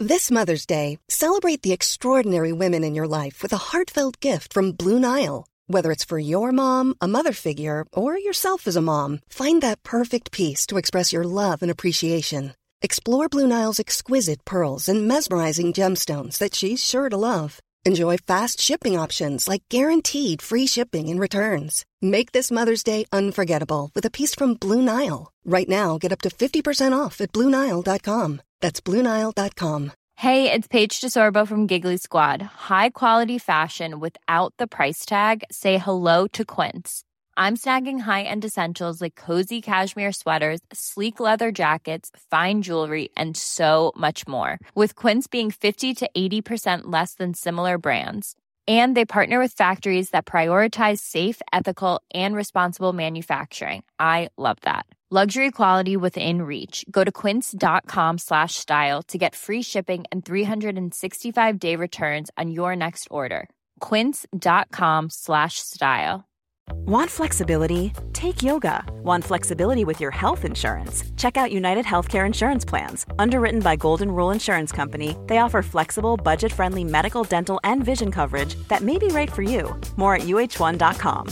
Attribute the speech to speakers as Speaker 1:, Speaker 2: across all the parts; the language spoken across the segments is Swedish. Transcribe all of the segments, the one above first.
Speaker 1: This Mother's Day, celebrate the extraordinary women in your life with a heartfelt gift from Blue Nile. Whether it's for your mom, a mother figure, or yourself as a mom, find that perfect piece to express your love and appreciation. Explore Blue Nile's exquisite pearls and mesmerizing gemstones that she's sure to love. Enjoy fast shipping options like guaranteed free shipping and returns. Make this Mother's Day unforgettable with a piece from Blue Nile. Right now, get up to 50% off at BlueNile.com. That's BlueNile.com.
Speaker 2: Hey, it's Paige DeSorbo from Giggly Squad. High quality fashion without the price tag. Say hello to Quince. I'm snagging high-end essentials like cozy cashmere sweaters, sleek leather jackets, fine jewelry, and so much more. With Quince being 50 to 80% less than similar brands. And they partner with factories that prioritize safe, ethical, and responsible manufacturing. I love that. Luxury quality within reach. Go to quince.com/style to get free shipping and 365-day returns on your next order. Quince.com/style.
Speaker 3: Want flexibility? Take yoga. Want flexibility with your health insurance? Check out United Healthcare Insurance Plans. Underwritten by Golden Rule Insurance Company, they offer flexible, budget-friendly medical, dental, and vision coverage that may be right for you. More at uh1.com.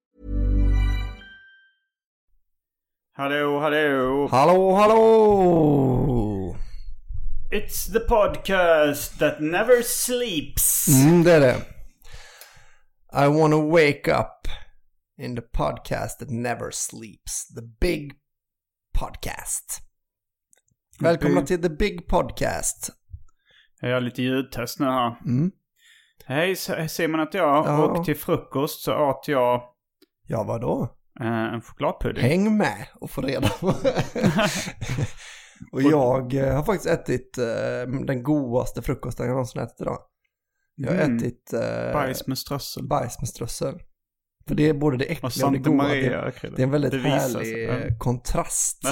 Speaker 4: Hallå, hallå.
Speaker 5: Hallå, hallå.
Speaker 4: It's the podcast that never sleeps.
Speaker 5: Det är det. I wanna wake up in the podcast that never sleeps. The big podcast. Välkomna till the big podcast.
Speaker 4: Jag har lite ljudtest nu här. Hej, ser man att och till frukost så åt jag...
Speaker 5: Ja, vadå?
Speaker 4: En chokladpudding.
Speaker 5: Häng med och få reda på. Och jag har faktiskt ätit den godaste frukosten jag någonsin ätit idag. Jag har ätit
Speaker 4: bajs med strössel.
Speaker 5: För det är både det äckliga och det goda. Det är en väldigt härlig kontrast.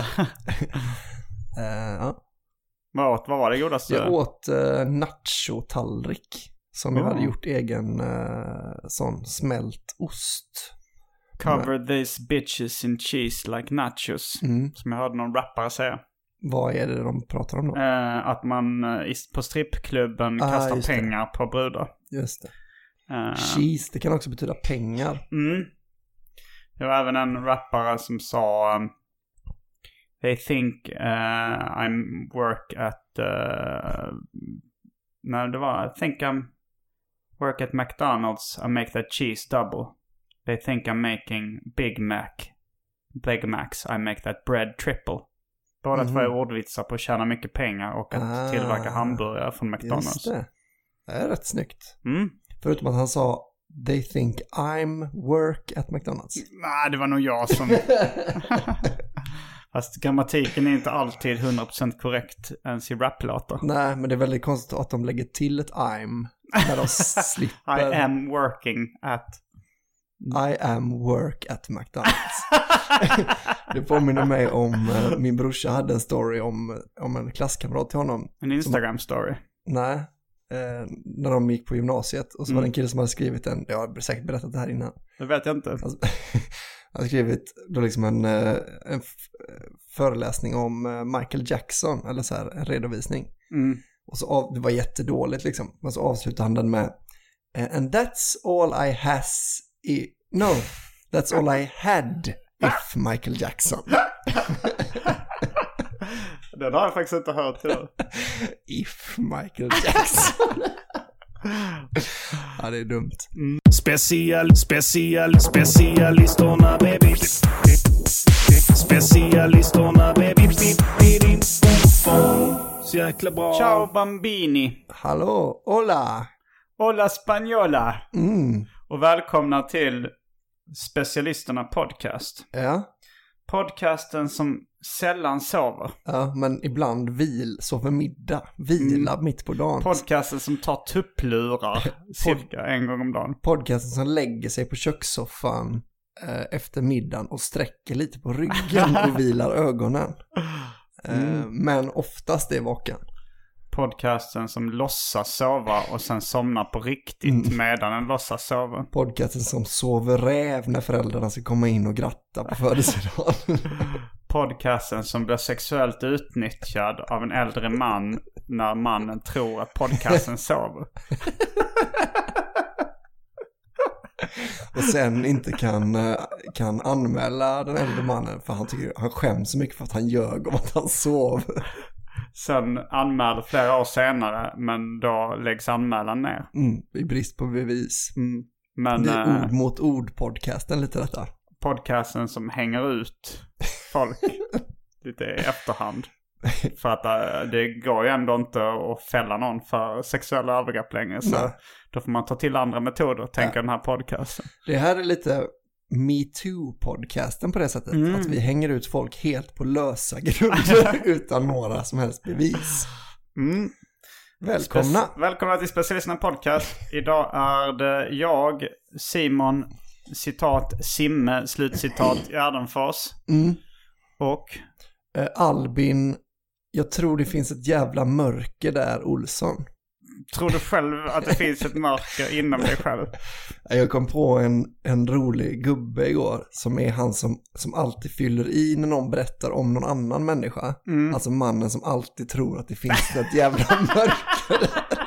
Speaker 5: Ja.
Speaker 4: Vad var det godaste?
Speaker 5: Jag åt nacho-tallrik som jag hade gjort egen sån smält ost.
Speaker 4: Cover these bitches in cheese like nachos. Som jag hörde någon rappare säga.
Speaker 5: Vad är det de pratar om då?
Speaker 4: Att man på strippklubben kastar pengar på brudar.
Speaker 5: Just det. Cheese, det kan också betyda pengar.
Speaker 4: Det var även en rappare som sa they think I'm work at I think I'm work at McDonald's. I make that cheese double. They think I'm making Big Macs. I make that bread triple. Båda två är ordvitsar på att tjäna mycket pengar och att tillverka hamburgare från McDonald's.
Speaker 5: Just det. Det är rätt snyggt. Förutom att han sa they think I'm work at McDonald's.
Speaker 4: Nej, det var nog jag som... Fast grammatiken är inte alltid 100% korrekt ens i raplåtar.
Speaker 5: Nej, men det är väldigt konstigt att de lägger till ett I'm när de slipper.
Speaker 4: I am working at
Speaker 5: McDonald's. Det påminner mig om min brorsa hade en story om en klasskamrat till honom.
Speaker 4: En Instagram-story?
Speaker 5: Nej, när de gick på gymnasiet. Och så var det en kille som hade skrivit jag har säkert berättat det här innan.
Speaker 4: Det vet jag inte.
Speaker 5: Han hade skrivit då liksom en föreläsning om Michael Jackson, eller så här, en redovisning. Och så det var jättedåligt liksom. Men så avslutade han den med and that's all I that's all I had if Michael Jackson.
Speaker 4: Det har jag faktiskt inte hört idag.
Speaker 5: If Michael Jackson. Ja, det är dumt.
Speaker 6: Specialistorna baby. Specialistorna baby. Så jäkla bra.
Speaker 4: Ciao bambini.
Speaker 5: Hallå, hola.
Speaker 4: Hola Spaniola. Och välkomna till Specialisterna podcast.
Speaker 5: Ja.
Speaker 4: Podcasten som sällan sover.
Speaker 5: Ja, men ibland sover middag. Vila mitt på dagen.
Speaker 4: Podcasten som tar tupplurar cirka en gång om dagen.
Speaker 5: Podcasten som lägger sig på kökssoffan efter middagen och sträcker lite på ryggen och vilar ögonen. Men oftast är vaken.
Speaker 4: Podcasten som låtsas sova och sen somnar på riktigt medan den låtsas sova.
Speaker 5: Podcasten som sover räv när föräldrarna ska komma in och gratta på födelsedagen.
Speaker 4: Podcasten som blir sexuellt utnyttjad av en äldre man när mannen tror att podcasten sover.
Speaker 5: Och sen inte kan anmäla den äldre mannen för han skäms så mycket för att han ljög om att han sov.
Speaker 4: Sen anmäler flera år senare, men då läggs anmälan ner.
Speaker 5: I brist på bevis.
Speaker 4: Men,
Speaker 5: det är ord mot ord-podcasten lite detta.
Speaker 4: Podcasten som hänger ut folk lite i efterhand. För att det går ju ändå inte att fälla någon för sexuella övergrepp längre. Så då får man ta till andra metoder, tänker den här podcasten.
Speaker 5: Det här är lite MeToo-podcasten på det sättet. Att vi hänger ut folk helt på lösa grunder utan några som helst bevis. Välkomna.
Speaker 4: Välkomna till Specialisterna Podcast. Idag är det jag, Simon, citat Simme, slutcitat Gärdenfors. Och
Speaker 5: Albin, jag tror det finns ett jävla mörker där, Olsson.
Speaker 4: Tror du själv att det finns ett mörker inom dig själv?
Speaker 5: Jag kom på en rolig gubbe igår som är han som alltid fyller i när någon berättar om någon annan människa. Alltså mannen som alltid tror att det finns ett jävla mörker där.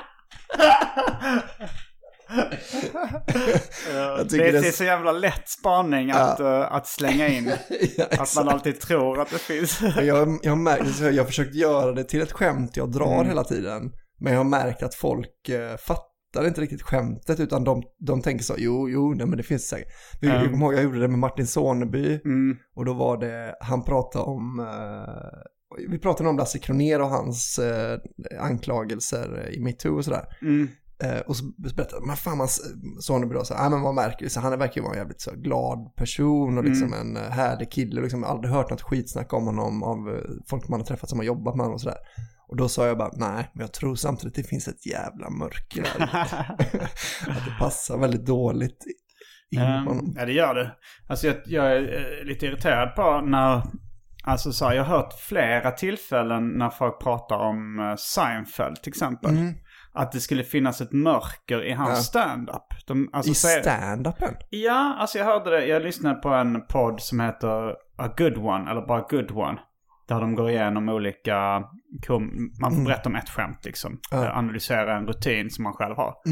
Speaker 4: Det är så jävla lätt spaning att slänga in.
Speaker 5: Ja,
Speaker 4: att man alltid tror att det finns.
Speaker 5: Jag märkt, jag har försökt göra det till ett skämt jag drar hela tiden. Men jag har märkt att folk fattar inte riktigt skämtet, utan de tänker så, nej men det finns säkert. Jag gjorde det med Martin Soneby och då var det, han pratade om, vi pratade om Lasse Kronér och hans anklagelser i MeToo och sådär. Och så berättade man, fan Soneby då, så, men man märker så han verkar ju vara en jävligt så glad person och liksom en härlig kille, liksom aldrig hört något skitsnack om honom av folk man har träffat som har jobbat med honom och sådär. Och då sa jag bara, nej, men jag tror samtidigt att det finns ett jävla mörker där. Att det passar väldigt dåligt in honom.
Speaker 4: Ja, det gör det. Alltså jag är lite irriterad på när, alltså så jag har hört flera tillfällen när folk pratar om Seinfeld till exempel. Att det skulle finnas ett mörker i hans stand-up.
Speaker 5: I stand-upen?
Speaker 4: Ja, alltså jag hörde det. Jag lyssnade på en podd som heter A Good One, eller bara Good One. Där de går igenom olika, man får berätta om ett skämt liksom. Analysera en rutin som man själv har.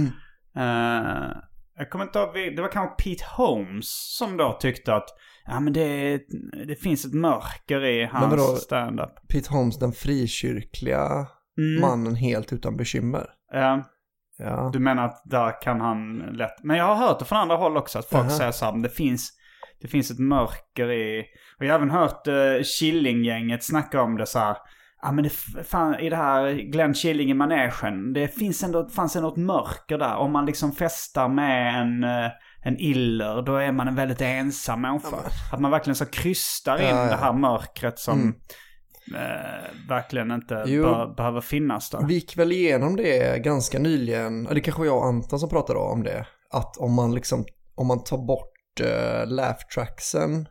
Speaker 4: Jag kommer inte ihåg, det var kanske Pete Holmes som då tyckte att men det finns ett mörker i hans stand-up.
Speaker 5: Pete Holmes, den frikyrkliga mannen helt utan bekymmer.
Speaker 4: Ja. Du menar att där kan han lätt... Men jag har hört det från andra håll också, att folk säger så här, det finns ett mörker i... Och jag har även hört Killinggänget snacka om det så här. Men i det här Glenn Killing i manegen, fanns ändå ett mörker där. Om man liksom festar med en iller, då är man en väldigt ensam människa. Att man verkligen så krystar in det här mörkret som verkligen inte behöver finnas där.
Speaker 5: Vi gick väl igenom det ganska nyligen. Det kanske jag och Anton som pratade om det. Att om man tar bort laugh tracksen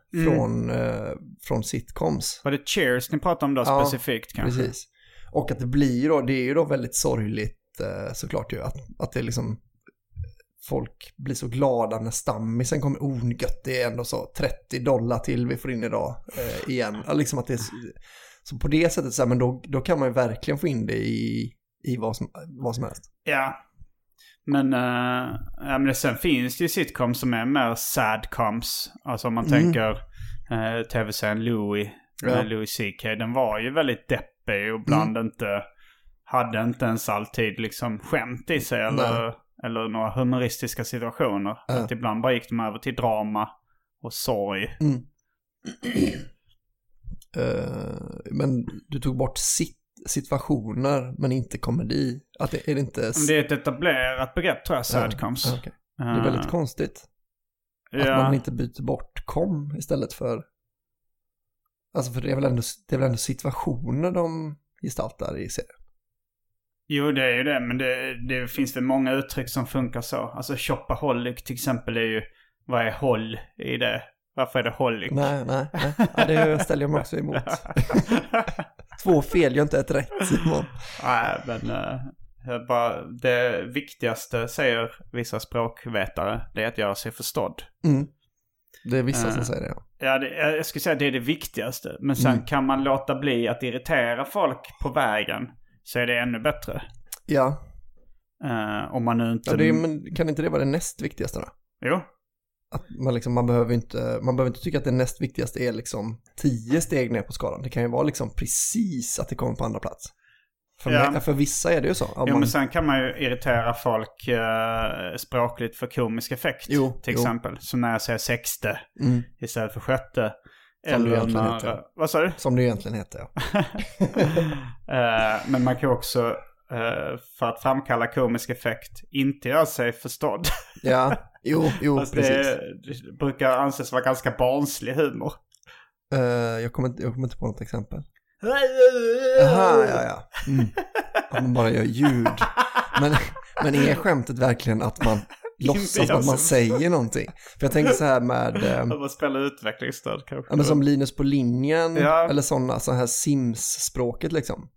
Speaker 5: från sitcoms.
Speaker 4: Var det Cheers ni pratade om då specifikt kanske? Precis.
Speaker 5: Och att det är ju då väldigt sorgligt såklart ju att det liksom folk blir så glada när stammisen kommer. Gött, det är ändå så $30 till vi får in idag igen. Liksom att det är så på det sättet så här, men då kan man ju verkligen få in det i vad som helst.
Speaker 4: Ja. Men sen finns det ju sitcoms som är mer sadcoms. Alltså om man tänker tv-serien Louis CK, den var ju väldigt deppig och ibland hade inte ens alltid liksom skämt i sig eller några humoristiska situationer. Att ibland bara gick de över till drama och sorg.
Speaker 5: Men du tog bort situationer men inte komedi. Att det är inte...
Speaker 4: Det är ett etablerat begrepp tror jag, sadcoms.
Speaker 5: Okay. Det är väldigt konstigt. Att man inte byter bort kom istället för... Alltså för det är väl ändå situationer de gestaltar i serien.
Speaker 4: Jo, det är ju det. Men det finns väl många uttryck som funkar så. Alltså shopaholic till exempel är ju... Vad är håll i det? Varför är det holic?
Speaker 5: Nej. Ja, det ställer jag mig också emot. 2 fel, jag inte ett rätt, Simon.
Speaker 4: Nej, men det viktigaste, säger vissa språkvetare, det är att göra sig förstådd.
Speaker 5: Det är vissa som säger det,
Speaker 4: ja. Jag skulle säga att det är det viktigaste. Men sen kan man låta bli att irritera folk på vägen. så är det ännu bättre.
Speaker 5: Ja.
Speaker 4: Om man nu inte...
Speaker 5: Ja, men kan inte det vara det näst viktigaste då?
Speaker 4: Jo.
Speaker 5: Att man behöver inte tycka att det näst viktigaste är liksom 10 steg ner på skalan. Det kan ju vara liksom precis att det kommer på andra plats. För vissa är det ju så.
Speaker 4: Men sen kan man ju irritera folk språkligt för komisk effekt. Till exempel. Som när jag säger 60 istället för 6:e. Vad sa du?
Speaker 5: Som det egentligen heter, ja.
Speaker 4: Men man kan också, för att framkalla komisk effekt, inte göra sig förstådd.
Speaker 5: Ja, jo precis.
Speaker 4: Det brukar anses vara ganska barnslig humor.
Speaker 5: Jag kommer inte på något exempel. Aha, ja. Att man bara gör ljud. Men är skämtet verkligen att man låtsas att man säger någonting? För jag tänker så här med...
Speaker 4: Att man spelar utvecklingsstöd kanske.
Speaker 5: Ja, men som Linus på linjen. Ja. Eller så här Sims-språket liksom.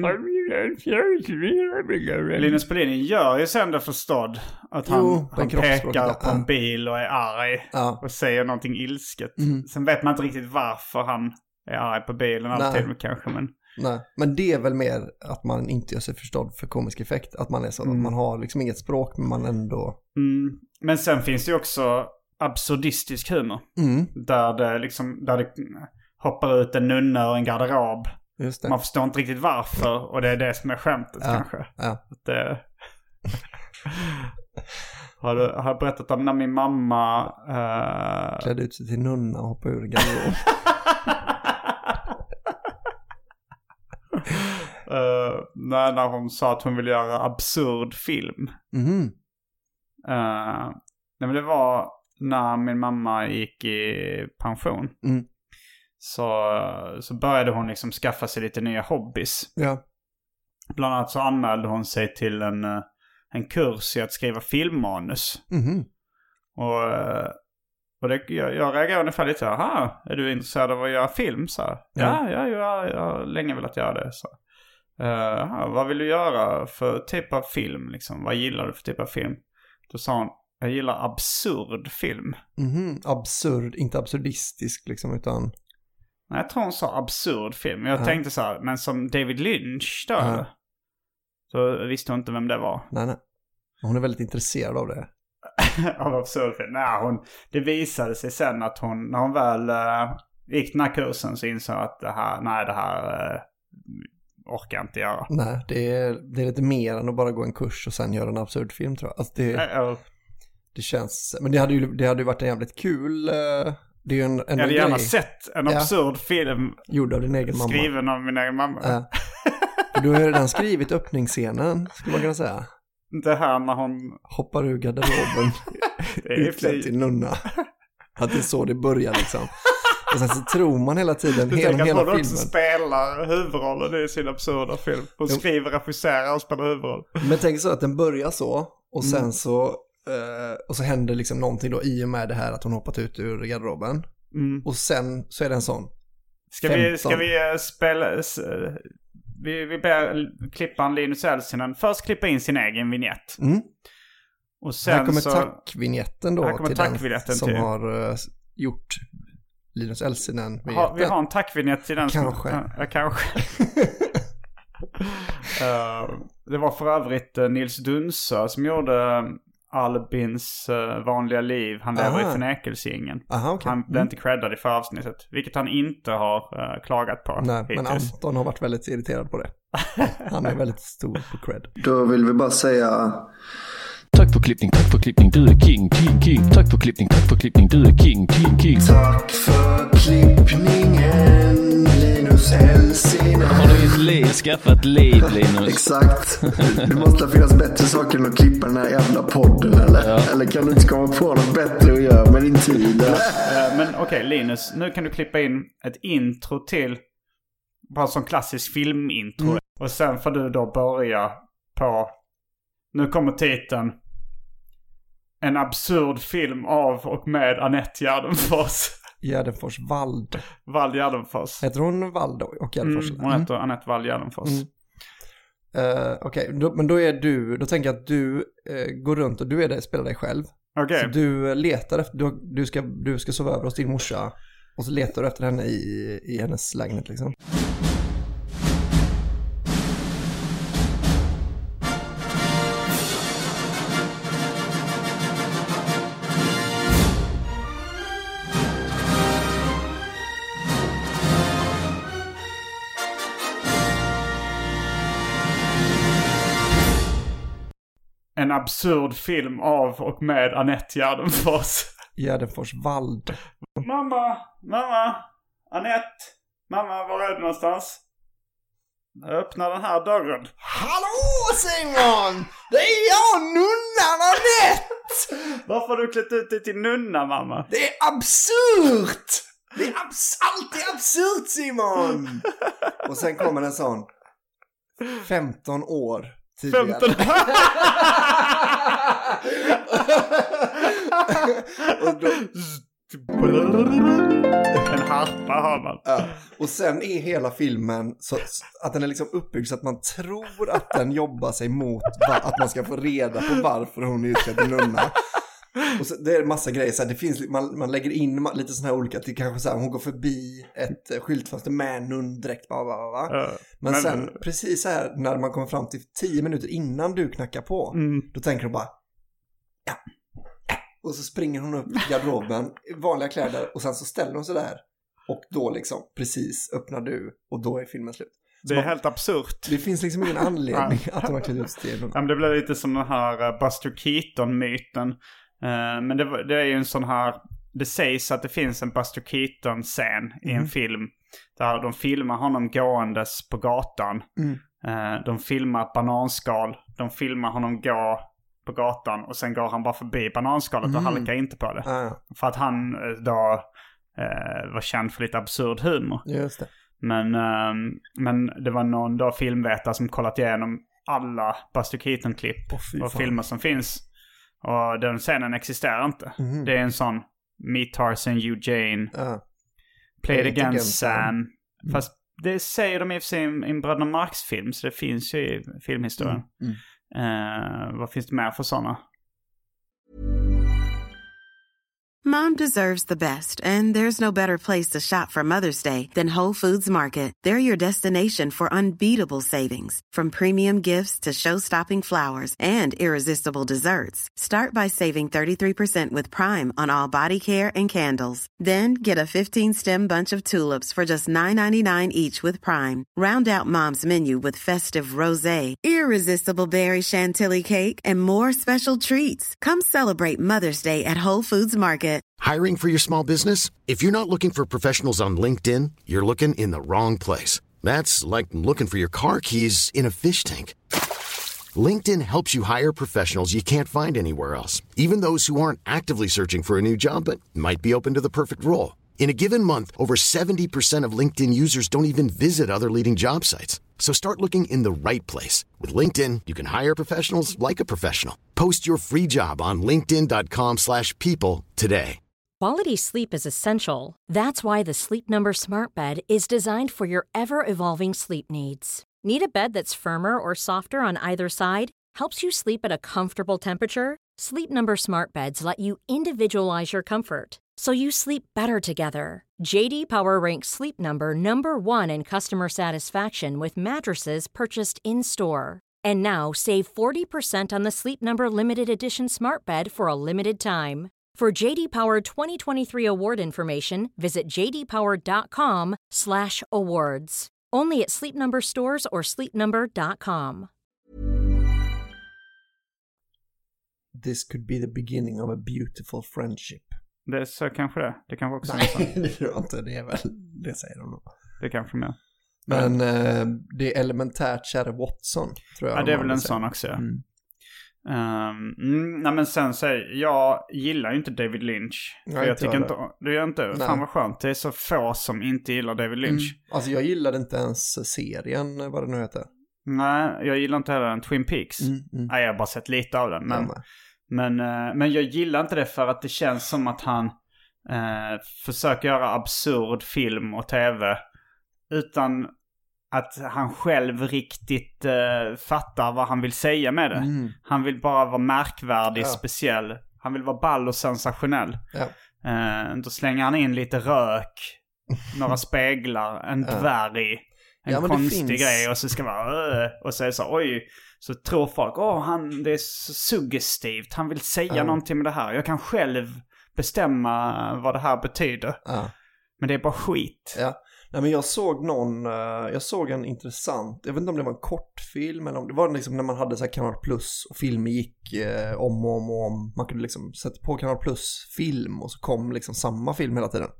Speaker 4: Linus på linjen gör ju sen det förstådd. Att han pekar på en bil och är arg. Och säger någonting ilsket. Sen vet man inte riktigt varför han är arg på bilen alltid kanske.
Speaker 5: Men det är väl mer att man inte gör sig förstådd för komisk effekt. Att man är så att man har liksom inget språk, men man ändå...
Speaker 4: Men sen finns det ju också absurdistisk humor. Där det hoppar ut en nunna och en garderob.
Speaker 5: Just det.
Speaker 4: Man förstår inte riktigt varför, och det är det som är skämtet kanske.
Speaker 5: Ja.
Speaker 4: Har jag berättat om när min mamma...
Speaker 5: klädde ut sig till nunna och hoppade ur garderob.
Speaker 4: När hon sa att hon ville göra absurd film. Nej, men det var när min mamma gick i pension. Så började hon liksom skaffa sig lite nya hobbys.
Speaker 5: Ja.
Speaker 4: Bland annat så anmälde hon sig till en kurs i att skriva filmmanus. Och jag reagerade ungefär lite, är du intresserad av att göra film? Så jag har länge velat göra det. Så. Vad vill du göra för typ av film? Liksom? Vad gillar du för typ av film? Då sa hon, jag gillar absurd film.
Speaker 5: Absurd, inte absurdistisk liksom, utan...
Speaker 4: Nej, jag tror hon sa absurd film. Jag tänkte så här, men som David Lynch då? Så visste hon inte vem det var.
Speaker 5: Nej. Hon är väldigt intresserad av det.
Speaker 4: Av absurd film. Nej, det visade sig sen att när hon väl gick den här kursen så insåg att det här orkar jag inte göra.
Speaker 5: Nej, det är lite mer än att bara gå en kurs och sen göra en absurd film, tror jag. Alltså det känns... Men det hade ju varit en jävligt kul... Det är ju en
Speaker 4: jag hade gärna sett en absurd film
Speaker 5: gjord av din egen mamma.
Speaker 4: Skriven av min egen mamma.
Speaker 5: Ja. Du har ju redan skrivit öppningsscenen, skulle man kunna säga.
Speaker 4: Det här när hon...
Speaker 5: hoppar ur garderoben utklädd till nunna. Att det är så det börjar liksom. Och sen så tror man hela tiden hela filmen.
Speaker 4: Du tänker att hon också spelar huvudrollen i sin absurda film. Hon skriver, regisserar och spelar huvudroll.
Speaker 5: Men tänk så att den börjar så. Och sen så... och så händer liksom någonting då i och med det här att hon hoppat ut ur garderoben. Och sen så är det en sån.
Speaker 4: Ska vi spela... Vi ber klipparen Linus Elsinen först klippa in sin egen vignett. Och sen
Speaker 5: här kommer tackvinjetten då till den som
Speaker 4: till.
Speaker 5: Har gjort Linus Elsinen.
Speaker 4: Vi har en tackvignett till den.
Speaker 5: Kanske.
Speaker 4: Kanske. Det var för övrigt Nils Dunsö som gjorde Albins vanliga liv. Han lever i förnekelsingen.
Speaker 5: Okay.
Speaker 4: Han blev inte creddad i förra avsnittet. Vilket han inte har klagat på.
Speaker 5: Nej, men Anton har varit väldigt irriterad på det. Han är väldigt stor på cred.
Speaker 7: Då vill vi bara säga...
Speaker 8: Tack för klippning, du är king. Tack för klippning, du är king.
Speaker 7: Tack för klippningen, Linus Elsinen.
Speaker 8: Har du skaffat liv, Linus?
Speaker 7: Exakt. Det måste finnas bättre saker än att klippa den här jävla podden, eller? Ja. Eller kan du inte komma på något bättre att göra med din tid?
Speaker 4: Men okej, Linus, nu kan du klippa in ett intro till bara som klassisk filmintro. Och sen får du då börja på... Nu kommer titeln. En absurd film av och med Anette Gärdenfors.
Speaker 5: Gärdenfors Wald.
Speaker 4: Wald Gärdenfors.
Speaker 5: Heter hon Wald och Gärdenfors?
Speaker 4: Hon heter Anette Wald Gärdenfors.
Speaker 5: Okej, men då är du... Då tänker jag att du går runt och spelar dig själv.
Speaker 4: Okej.
Speaker 5: Så du letar efter... Du ska sova över hos din morsa. Och så letar du efter henne i hennes lägenhet liksom.
Speaker 4: En absurd film av och med Anette Gärdenfors.
Speaker 5: Gärdenfors Wald.
Speaker 4: Mamma, Anette. Mamma, var är du någonstans? Öppna den här dörren.
Speaker 5: Hallå Simon! Det är jag, nunnan Anette!
Speaker 4: Varför har du klätt ut dig till nunna, mamma?
Speaker 5: Det är absurt! Det är alltid absurt, Simon! Och sen kommer en sån 15 år tidigare.
Speaker 4: 15
Speaker 5: Och då...
Speaker 4: En harpa har man.
Speaker 5: Ja. Och sen är hela filmen så att den är liksom uppbyggd så att man tror att den jobbar sig mot att man ska få reda på varför hon är utklädd till nunna. Och så, det är en massa grejer så här, det finns, man lägger in lite såna här olika, till kanske så här, hon går förbi ett skyltfönster med nunndräkt men sen precis så här när man kommer fram till 10 minuter innan du knackar på, då tänker hon bara ja. Och så springer hon upp i garderoben i vanliga kläder och sen så ställer hon sig där och då liksom precis öppnar du och då är filmen slut.
Speaker 4: Det är helt absurt.
Speaker 5: Det finns liksom ingen anledning att hon har klätt ut till någon.
Speaker 4: Ja, men det blir lite som den här Buster Keaton-myten. Men det är ju en sån här... Det sägs att det finns en Buster Keaton-scen i en film. Där de filmar honom gåendes på gatan. De filmar ett bananskal. De filmar honom gå på gatan. Och sen går han bara förbi bananskalet och halkar inte på det. För att han då var känd för lite absurd humor.
Speaker 5: Just det.
Speaker 4: Men det var någon då filmvetare som kollat igenom alla Buster Keaton-klipp och filmer som finns. Och den scenen existerar inte. Det är en sån Meet Tarzan, You Jane, Play It Again Sam. Fast det säger de i och för sig i en Bröderna Marx-film. Så det finns ju i filmhistorien. Vad finns det mer för såna?
Speaker 9: Mom deserves the best, and there's no better place to shop for Mother's Day than Whole Foods Market. They're your destination for unbeatable savings, from premium gifts to show-stopping flowers and irresistible desserts. Start by saving 33% with Prime on all body care and candles. Then get a 15-stem bunch of tulips for just $9.99 each with Prime. Round out Mom's menu with festive rosé, irresistible berry chantilly cake, and more special treats. Come celebrate Mother's Day at Whole Foods Market.
Speaker 10: Hiring for your small business? If you're not looking for professionals on LinkedIn, you're looking in the wrong place. That's like looking for your car keys in a fish tank. LinkedIn helps you hire professionals you can't find anywhere else, even those who aren't actively searching for a new job but might be open to the perfect role. In a given month, over 70% of LinkedIn users don't even visit other leading job sites. So start looking in the right place. With LinkedIn, you can hire professionals like a professional. Post your free job on linkedin.com/people today.
Speaker 11: Quality sleep is essential. That's why the Sleep Number Smart Bed is designed for your ever-evolving sleep needs. Need a bed that's firmer or softer on either side? Helps you sleep at a comfortable temperature? Sleep Number Smart Beds let you individualize your comfort, so you sleep better together. JD Power ranks Sleep Number #1 in customer satisfaction with mattresses purchased in-store. And now save 40% on the Sleep Number Limited Edition Smart Bed for a limited time. For JD Power 2023 award information, visit jdpower.com/awards. Only at Sleep Number stores or sleepnumber.com.
Speaker 5: This could be the beginning of a beautiful friendship.
Speaker 4: Det är så kanske det. Det kanske också
Speaker 5: Nej, det tror jag inte. Det är väl, det säger de nog.
Speaker 4: Det kanske med.
Speaker 5: Men det är elementärt kära Watson, tror jag.
Speaker 4: Ja, det är väl en sån också, ja. Nej, men sen så jag gillar ju inte David Lynch. För
Speaker 5: Nej,
Speaker 4: jag tycker inte, det är inte,
Speaker 5: Nej.
Speaker 4: fan vad skönt. Det är så få som inte gillar David Lynch.
Speaker 5: Alltså jag gillade inte ens serien, vad det nu heter.
Speaker 4: Nej, jag gillar inte heller den Twin Peaks. Nej, jag har bara sett lite av den. Men jag gillar inte det för att det känns som att han försöker göra absurd film och tv utan att han själv riktigt fattar vad han vill säga med det. Han vill bara vara märkvärdig, speciell. Han vill vara ball och sensationell. Då slänger han in lite rök, några speglar, en dvärg, en konstig grej och så ska vara och så är det så, oj, så tror folk, det är så suggestivt. Han vill säga någonting med det här. Jag kan själv bestämma vad det här betyder. Men det är bara skit.
Speaker 5: Ja. Nej, men jag såg en intressant, jag vet inte om det var en kortfilm eller om det var liksom när man hade så här Kanal Plus och filmer gick om och om. Man kunde liksom sätta på Kanal Plus film och så kom liksom samma film hela tiden.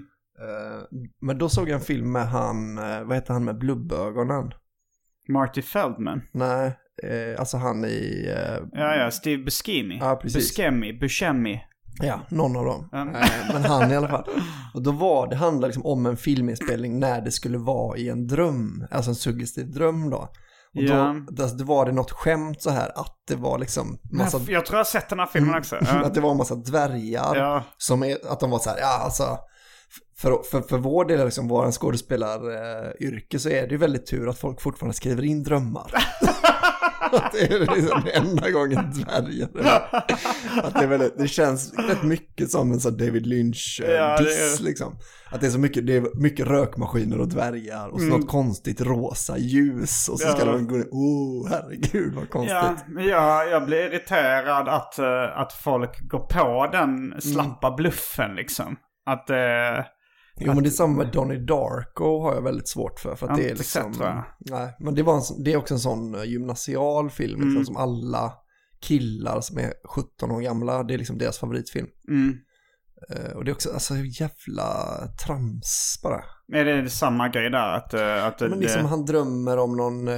Speaker 5: Men då såg jag en film med han, vad heter han med blubbögonen?
Speaker 4: Marty Feldman?
Speaker 5: Nej, alltså han i...
Speaker 4: Steve Buscemi.
Speaker 5: Ja, precis.
Speaker 4: Buscemi.
Speaker 5: Ja, någon av dem. Men han i alla fall. Och då det handlade liksom om en filminspelning när det skulle vara i en dröm. Alltså en suggestiv dröm då. Och då var det något skämt så här att det var liksom massa...
Speaker 4: Jag tror jag har sett den här filmen också.
Speaker 5: Att det var en massa dvärgar som att de var så här, alltså... För vår del, liksom, vår skådespelaryrke, så är det ju väldigt tur att folk fortfarande skriver in drömmar. Att det är liksom den enda gången dvärgar. Att det känns rätt mycket som en sån David Lynch-diss liksom. Att det är mycket rökmaskiner och dvärgar och så något konstigt rosa ljus och så ska de gå, herregud vad konstigt.
Speaker 4: Jag blir irriterad att folk går på den slappa bluffen liksom. Att
Speaker 5: men det är samma med Donnie Darko har jag väldigt svårt för att det är liksom nej, men det är också en sån gymnasial film liksom, som alla killar som är 17 år gamla, det är liksom deras favoritfilm. Och det är också alltså jävla trams bara.
Speaker 4: Är det samma grej där att
Speaker 5: men liksom han drömmer om någon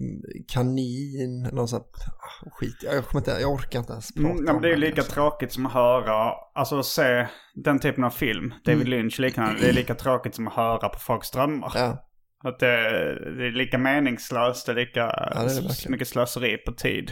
Speaker 5: kanin eller någon sån skit. Jag orkar inte ens prata om
Speaker 4: men det är ju lika tråkigt som att höra, alltså se den typen av film, David Lynch liknande, det är lika tråkigt som att höra på folks drömmar. Att det är lika meningslöst, det är lika mycket slöseri på tid.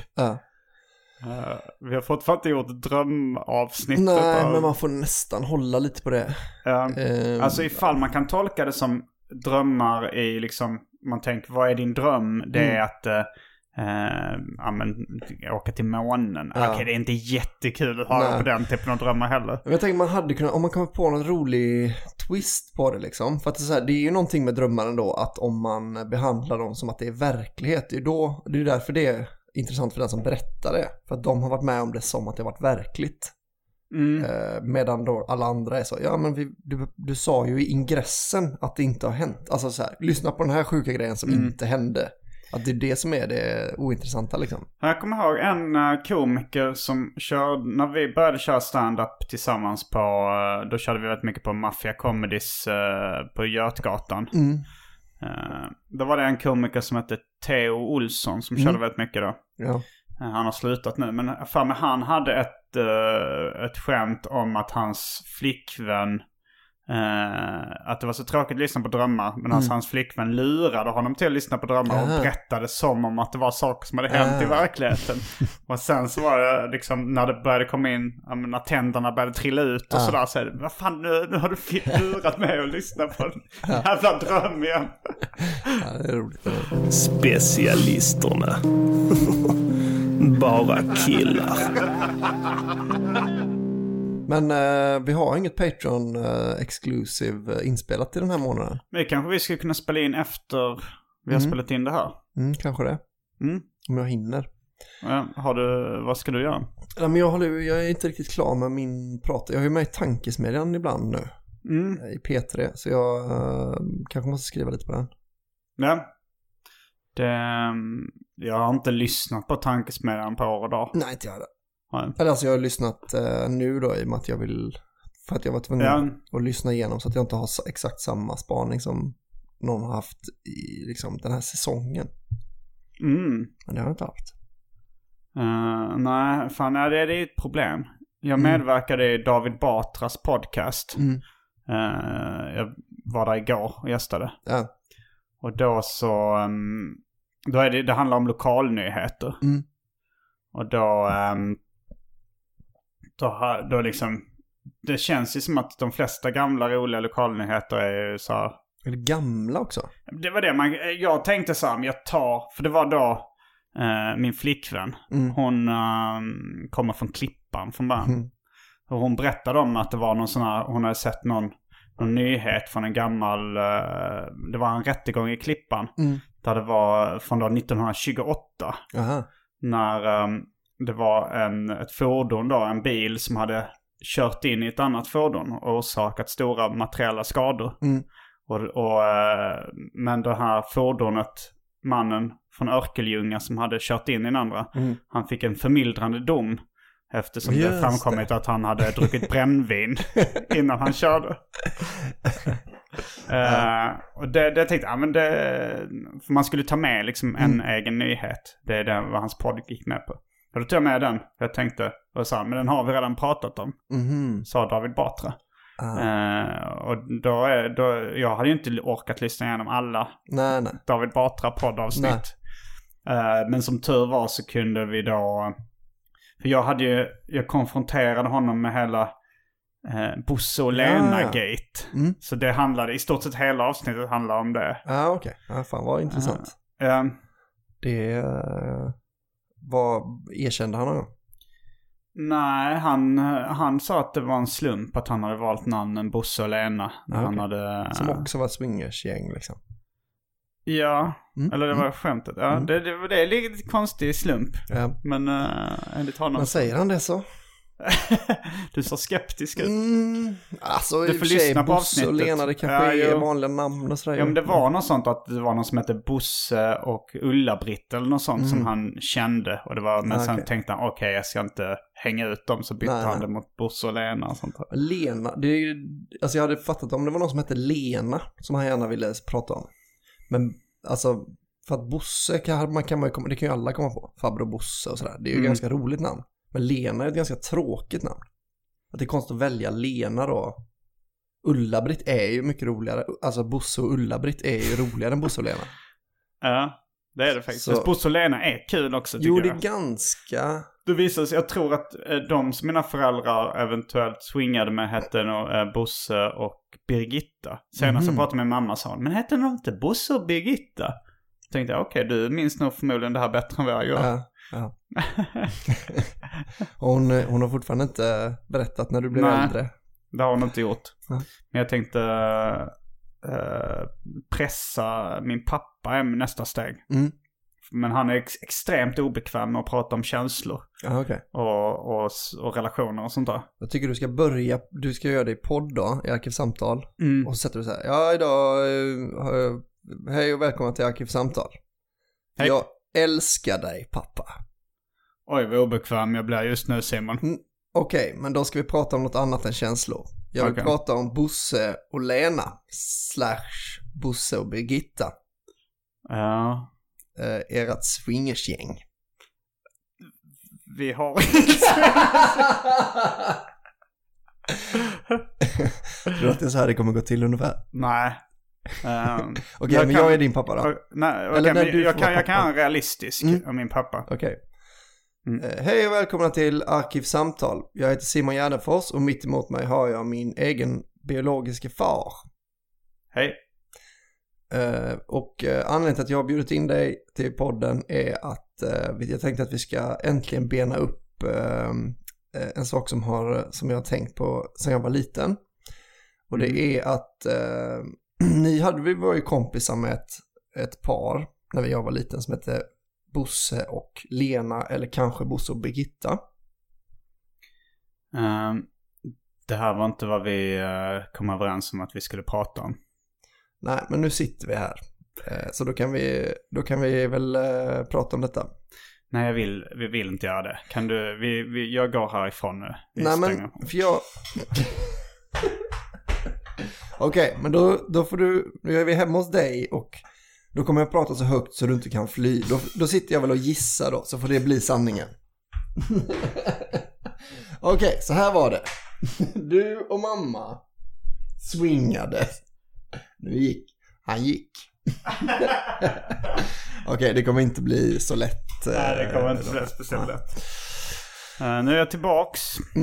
Speaker 4: Vi har fortfarande inte gjort drömavsnittet.
Speaker 5: Nej, men man får nästan hålla lite på det.
Speaker 4: Alltså ifall man kan tolka det som drömmar i liksom, man tänker, vad är din dröm? Det är att åka till månen. Okej, det är inte jättekul att ha på den typen av drömmar heller.
Speaker 5: Jag tänker man hade kunnat, om man kommer på någon rolig twist på det liksom. För att det är ju någonting med drömmar ändå, att om man behandlar dem som att det är verklighet, det är därför det är intressant för den som berättar det. För att de har varit med om det som att det har varit verkligt. Medan då alla andra är så, men du sa ju i ingressen att det inte har hänt. Alltså så här, lyssna på den här sjuka grejen som inte hände. Att det är det som är det ointressanta liksom.
Speaker 4: Jag kommer ihåg en komiker som körde, när vi började köra stand-up tillsammans då körde vi väldigt mycket på Mafia Comedies på Götgatan. Då var det en komiker som hette Theo Olsson som körde väldigt mycket då. Han har slutat nu, men för mig han hade ett skämt om att hans flickvän att det var så tråkigt att lyssna på drömmar, men hans flickvän lurade honom till att lyssna på drömmar och berättade som om att det var saker som hade hänt i verkligheten. Och sen så var det liksom när det började komma in, när tänderna började trilla ut och sådär, så vad fan, nu har du lurat mig att lyssna på en jävla dröm igen.
Speaker 5: Det är roligt.
Speaker 6: Specialisterna. Bara killar.
Speaker 5: Men vi har inget Patreon exclusive inspelat i den här månaden.
Speaker 4: Men kanske vi skulle kunna spela in efter vi har spelat in det här.
Speaker 5: Kanske det. Om jag hinner.
Speaker 4: Vad ska du göra?
Speaker 5: Ja, men jag är inte riktigt klar med min prat. Jag har ju med i Tankesmedjan ibland nu. I P3. Så jag kanske måste skriva lite på den.
Speaker 4: Ja. Jag har inte lyssnat på Tankesmedjan på år och dag.
Speaker 5: Nej, inte jag det. Eller alltså jag har lyssnat nu då i och med att för att jag var tvungen att lyssna igenom så att jag inte har exakt samma spaning som någon har haft i liksom den här säsongen. Men det har jag inte haft.
Speaker 4: Nej, fan, det är ett problem. Jag medverkade i David Batras podcast. Jag var där igår och gästade. Och då så då är det handlar om lokalnyheter. Och då liksom det känns ju som att de flesta gamla roliga lokalnyheter är så här.
Speaker 5: Är det gamla också?
Speaker 4: Det var det jag tänkte så här, för det var då min flickvän. Hon kommer från Klippan från början. Och hon berättade om att det var någon sån här, hon hade sett någon nyhet från en gammal, det var en rättegång i Klippan. Där det var från då 1928. När det var ett fordon då, en bil som hade kört in i ett annat fordon och orsakat stora materiella skador. Men det här fordonet, mannen från Örkelljunga som hade kört in i den andra, han fick en förmildrande dom eftersom det framkommit att han hade druckit brännvin innan han körde. Och det tänkte jag, men för man skulle ta med liksom en egen nyhet. Det är vad hans podd gick med på. Och då tog jag med den. Jag tänkte, och sa, men den har vi redan pratat om. Sa David Batra. Och då jag hade ju inte orkat lyssna igenom alla David Batra poddavsnitt. Men som tur var så kunde vi då, för jag konfronterade honom med hela Bosse och Lena-gate. Så det handlade, i stort sett hela avsnittet handlade om det.
Speaker 5: Okej. Fan vad intressant. Det erkände han då?
Speaker 4: Nej, han sa att det var en slump att han hade valt namnen Bosse och Lena. Han hade,
Speaker 5: som också var swingersgäng liksom.
Speaker 4: Ja, eller det var skämtet. Ja, det är lite konstig slump. Ja. Men enligt honom...
Speaker 5: Men säger han det så?
Speaker 4: Du är så skeptisk ut.
Speaker 5: Alltså
Speaker 4: du får lyssna på avsnittet.
Speaker 5: Och Lena, det kanske är vanliga namn och sådär.
Speaker 4: Ja, men det var något sånt att det var någon som hette Bosse och Ulla-Britt eller något sånt som han kände. Och det var, men sen tänkte han, okej, jag ska inte hänga ut dem, så bytte han det mot Bosse och Lena och sånt.
Speaker 5: Lena, alltså jag hade fattat om det var någon som hette Lena som han gärna ville prata om. Men alltså, för att Bosse det kan ju alla komma på. Farbror Bosse och sådär. Det är ju ganska roligt namn. Men Lena är ett ganska tråkigt namn. Att det är konstigt att välja Lena då. Ulla-Britt är ju mycket roligare. Alltså Bosse och Ulla-Britt är ju roligare än Bosse och Lena.
Speaker 4: Ja, det är det faktiskt. Så Bosse och Lena är kul också, tycker jag.
Speaker 5: Jo, det är ganska...
Speaker 4: Det visar sig, jag tror att de som mina föräldrar eventuellt swingade med hette nog Bosse och Birgitta. Senast jag pratade med mamma och sa, men hette de inte Bosse och Birgitta? Så tänkte jag, okej, du minns nog förmodligen det här bättre än vad jag gör.
Speaker 5: Ja. Hon har fortfarande inte berättat när du blev äldre.
Speaker 4: Det har hon inte gjort. Men jag tänkte pressa min pappa med nästa steg. Men han är extremt obekväm med att prata om känslor. Och relationer och sånt där.
Speaker 5: Jag tycker du ska göra det i podd då, i Arkivsamtal. Och så sätter du så här, ja idag, hej och välkomna till Arkivsamtal. Hej. Jag älskar dig, pappa.
Speaker 4: Oj, vad obekväm jag blir just nu, Simon.
Speaker 5: Okej, men då ska vi prata om något annat än känslor. Jag vill prata om Bosse och Lena / Bosse och Birgitta.
Speaker 4: Ja.
Speaker 5: Ert swingersgäng.
Speaker 4: Vi har...
Speaker 5: Tror du att det är så här det kommer gå till ungefär?
Speaker 4: Nej.
Speaker 5: Okej, men jag är din pappa då.
Speaker 4: Nej, okay, men jag kan vara realistisk om min pappa.
Speaker 5: Okej. Hej och välkomna till Arkivsamtal. Jag heter Simon Gärdenfors och mitt emot mig har jag min egen biologiska far.
Speaker 4: Hej.
Speaker 5: Och anledningen till att jag har bjudit in dig till podden är att jag tänkte att vi ska äntligen bena upp en sak som jag har tänkt på sedan jag var liten. Och det är att vi var ju kompisar med ett par när jag var liten som hette Bosse och Lena, eller kanske Bosse och Birgitta.
Speaker 4: Det här var inte vad vi kom överens om att vi skulle prata om.
Speaker 5: Nej, men nu sitter vi här. Så då kan vi väl prata om detta.
Speaker 4: Nej, vi vill inte göra det. Kan du, jag går härifrån nu.
Speaker 5: Nej, men för jag... Okej, men då är vi hemma hos dig och då kommer jag prata så högt så du inte kan fly. Då sitter jag väl och gissar då, så får det bli sanningen. Okej, så här var det. Du och mamma swingade. Han gick. Okej, det kommer inte bli så lätt.
Speaker 4: Nej, det kommer inte bli speciellt lätt. Nu är jag tillbaks.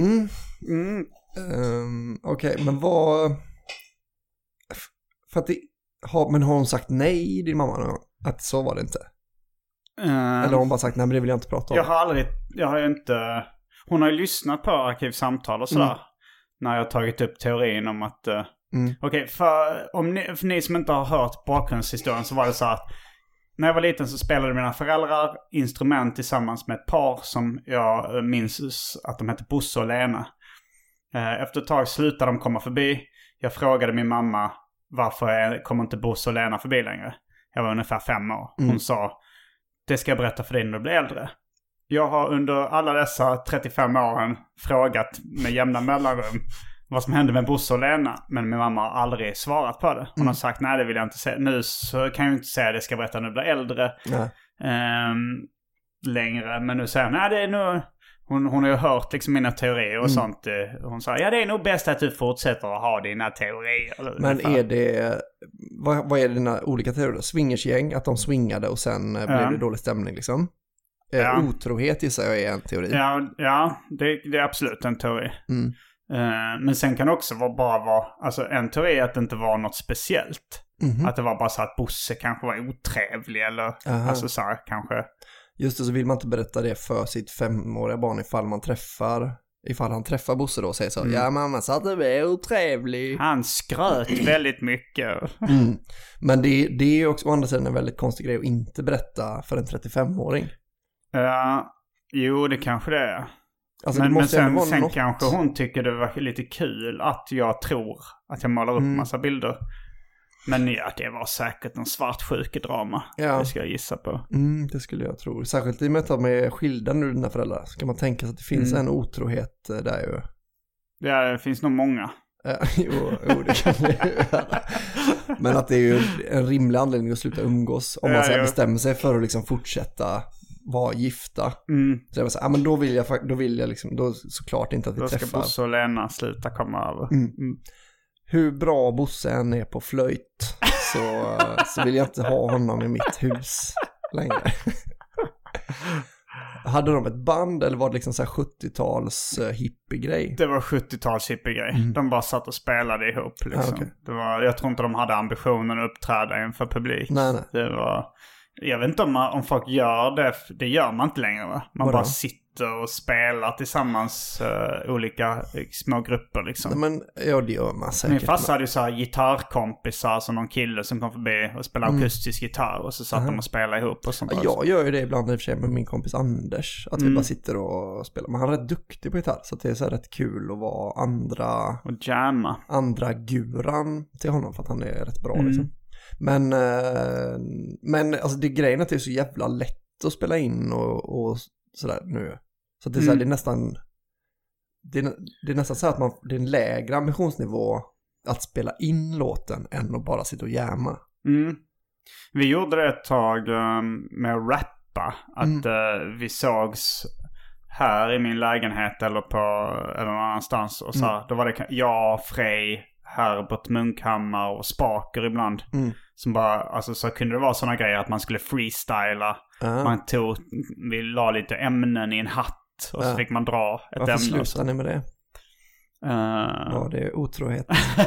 Speaker 5: Okej, men vad... För att men har hon sagt nej, din mamma, någon gång? Att så var det inte? Eller har hon bara sagt nej, men det vill jag inte prata om?
Speaker 4: Jag har inte... Hon har ju lyssnat på Arkivsamtal och sådär. När jag har tagit upp teorin om att... Okej, för ni som inte har hört bakgrundshistorien så var det så att när jag var liten så spelade mina föräldrar instrument tillsammans med ett par som jag minns att de hette Bosse och Lena. Efter ett tag slutade de komma förbi. Jag frågade min mamma varför kommer inte Bosse och Lena förbi längre? Jag var ungefär 5 år. Hon sa, det ska jag berätta för dig när du blir äldre. Jag har under alla dessa 35 åren frågat med jämna mellanrum vad som hände med Bosse och Lena. Men min mamma har aldrig svarat på det. Hon har sagt, nej det vill jag inte säga. Nu så kan jag inte säga det, ska jag berätta när du blir äldre. Längre. Men nu säger hon, nej det är nog... Hon har ju hört liksom mina teorier och sånt. Hon sa, ja det är nog bäst att du fortsätter att ha dina teorier.
Speaker 5: Men är det, vad är dina olika teorier? Swingersgäng, att de swingade och sen blev det dålig stämning liksom? Otrohet gissar jag är en teori.
Speaker 4: Ja, det är absolut en teori. Men sen kan det också vara, alltså en teori är att det inte var något speciellt. Att det var bara så att Bosse kanske var otrevlig eller alltså så här, kanske.
Speaker 5: Just det, så vill man inte berätta det för sitt 5-åriga barn ifall han träffar Bosse då och säger så, ja mamma sa att det var otrevlig.
Speaker 4: Han skröt väldigt mycket.
Speaker 5: Men det är också å andra sidan en väldigt konstig grej att inte berätta för en 35-åring.
Speaker 4: Jo, det kanske det är.
Speaker 5: Alltså,
Speaker 4: men sen kanske hon tycker det var lite kul att jag tror att jag målar upp massa bilder. Men ja, det var säkert en svartsjukedrama. Det ska jag gissa på.
Speaker 5: Det skulle jag tro. Särskilt i och med att de är skilda nu, dina föräldrar. Så kan man tänka sig att det finns en otrohet där ju.
Speaker 4: Ja, det finns nog många.
Speaker 5: Jo, det kan det göra. Men att det är ju en rimlig anledning att sluta umgås. Om man bestämmer sig för att liksom fortsätta vara gifta. Så jag säga, men då vill jag liksom, då såklart inte att vi träffar.
Speaker 4: Då ska Bosse och Lena sluta komma över.
Speaker 5: Hur bra Bosse än är på flöjt så vill jag inte ha honom i mitt hus längre. Hade de ett band eller var det liksom så här 70-tals hippie-grej?
Speaker 4: Det var 70-tals hippie-grej. De bara satt och spelade ihop liksom. Okay. Jag tror inte de hade ambitionen att uppträda inför publik.
Speaker 5: Nej.
Speaker 4: Det var... Jag vet inte om folk gör det. Det gör man inte längre, va? Man bara sitter och spelar tillsammans olika små grupper liksom.
Speaker 5: Nej, men ja, det gör man säkert.
Speaker 4: Min farsa hade ju så här gitarrkompisar som någon kille som kom förbi och spelade akustisk gitarr och så satt de och spelade ihop och sånt.
Speaker 5: Jag gör ju det ibland i och för sig med min kompis Anders. Att vi bara sitter och spelar. Men han är rätt duktig på gitarr så det är så här rätt kul att vara
Speaker 4: och jamma.
Speaker 5: Andra guran till honom för att han är rätt bra liksom. Men alltså det grejen är att det är så jävla lätt att spela in och sådär nu. Så att det är, så här, det är nästan så att det är en lägre ambitionsnivå att spela in låten än att bara sitta och jamma.
Speaker 4: Vi gjorde det ett tag med att rappa. Att vi sågs här i min lägenhet eller någon annanstans. Och så här, då var det jag, Frej, Herbert Munkhammar och Spaker ibland. Som bara, alltså så kunde det vara såna grejer att man skulle freestyla. Vi la lite ämnen i en hatt och så fick man dra ett ämne.
Speaker 5: Varför slutade ni med det? Ja, det är otrohet.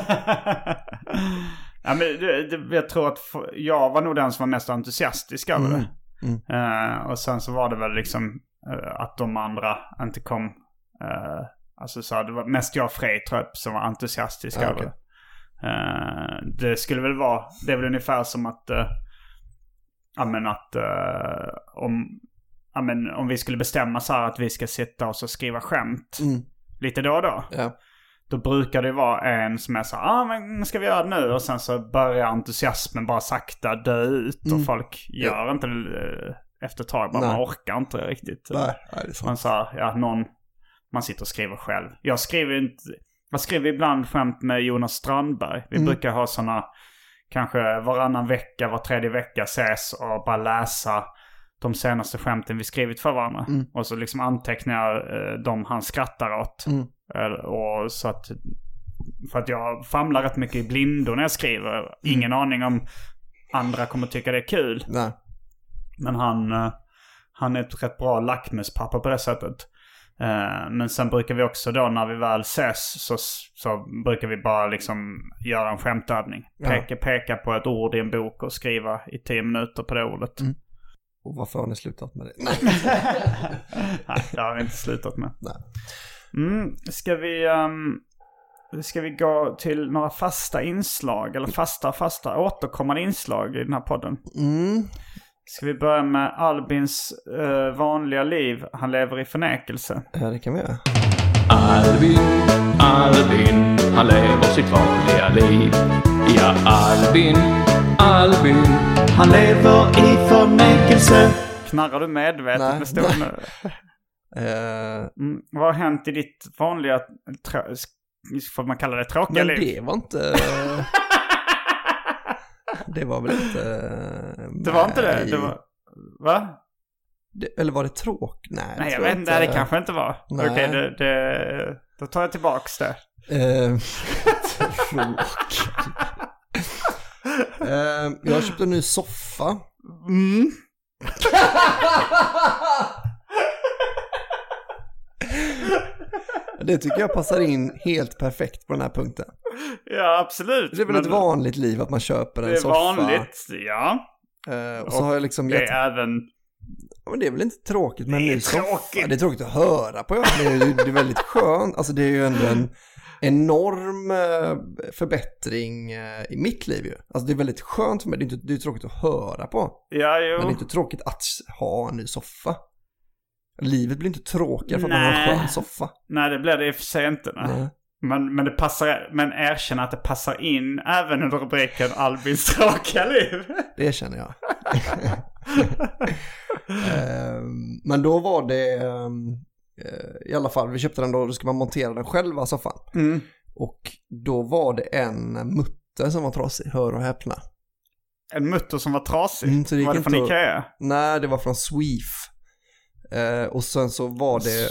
Speaker 4: Ja, men jag tror att jag var nog den som var mest entusiastisk över det. Och sen så var det väl liksom att de andra inte kom... Alltså så det var mest jag och Frej tror jag som var entusiastisk över det. Det skulle väl vara, det är väl ungefär som att om vi skulle bestämma så här att vi ska sitta och så skriva skämt lite då och då. Då brukar det vara en som är så men ska vi göra det nu? Och sen så börjar entusiasmen bara sakta dö ut och folk gör inte det efter ett tag. Man orkar inte riktigt. Man sa, man sitter och skriver själv. Jag skriver ibland skämt med Jonas Strandberg. Vi brukar ha såna kanske varannan vecka, var tredje vecka ses och bara läsa de senaste skämten vi skrivit för varandra. Och så liksom antecknar de han skrattar åt. Och så att, för att jag famlar rätt mycket i blindo när jag skriver. Ingen aning om andra kommer tycka det är kul.
Speaker 5: Nej.
Speaker 4: Men han är ett rätt bra lackmuspapper på det sättet. Men sen brukar vi också då när vi väl ses så brukar vi bara liksom göra en skämtövning. Peka på ett ord i en bok och skriva i 10 minuter på det ordet.
Speaker 5: Och varför har ni slutat med det?
Speaker 4: Nej, det har vi inte slutat med.
Speaker 5: Nej.
Speaker 4: Ska vi gå till några fasta inslag eller fasta återkommande inslag i den här podden? Ska vi börja med Albins vanliga liv? Han lever i förnekelse.
Speaker 5: Ja, det kan vi göra.
Speaker 8: Albin, han lever sitt vanliga liv. Ja, Albin.
Speaker 6: Han lever i förnekelse.
Speaker 4: Knarrar du medvetet med stolen? Vad har hänt i ditt vanliga, får man kalla det tråkiga liv?
Speaker 5: Men det var inte... det var väl inte...
Speaker 4: Det var inte det? Det var... Va?
Speaker 5: Eller var det tråk?
Speaker 4: Nej, jag vet inte. Det kanske inte var. Okej, då tar jag tillbaks det.
Speaker 5: Tråk. Jag har köpt en ny soffa. Det tycker jag passar in helt perfekt på den här punkten.
Speaker 4: Ja, absolut.
Speaker 5: Det är väl ett vanligt liv att man köper en soffa.
Speaker 4: Det är vanligt, ja.
Speaker 5: Och så har jag liksom
Speaker 4: det är även...
Speaker 5: Men det är väl inte tråkigt med en ny soffa.
Speaker 4: Tråkigt.
Speaker 5: Det är tråkigt att höra på. Det är väldigt skönt. Alltså det är ju ändå en enorm förbättring i mitt liv ju. Alltså det är väldigt skönt för mig. Det är tråkigt att höra på.
Speaker 4: Ja, jo.
Speaker 5: Men det är inte tråkigt att ha en ny soffa. Livet blir inte tråkigare för att man har en skön soffa.
Speaker 4: Nej, det blir det i och för sig inte. Men det passar, men erkänna att det passar in även under rubriken Albins tråkiga liv.
Speaker 5: Det känner jag. Men då var det i alla fall, vi köpte den då ska man montera den själva soffan. Och då var det en mutter som var trasig, hör och häpna.
Speaker 4: En mutter som var trasig?
Speaker 5: Så det
Speaker 4: var det från Ikea?
Speaker 5: Nej, det var från Sweef. Och sen så var det...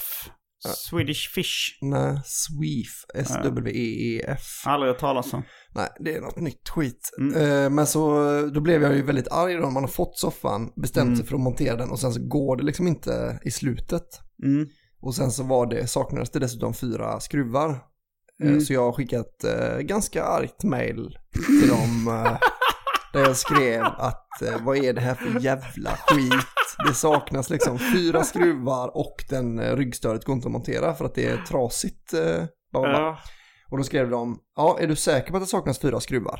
Speaker 4: Swedish Fish.
Speaker 5: Nej, Sweef. S-W-E-E-F.
Speaker 4: Aldrig hört talas om.
Speaker 5: Nej, det är något nytt skit. Men så då blev jag ju väldigt arg då. Man har fått soffan, bestämt sig för att montera den och sen så går det liksom inte i slutet. Och sen så saknades det dessutom 4 skruvar. Så jag har skickat ganska argt mail till dem där jag skrev att vad är det här för jävla skit? Det saknas liksom 4 skruvar och den ryggstödet går inte att montera för att det är trasigt. Och då skrev de, är du säker på att det saknas 4 skruvar?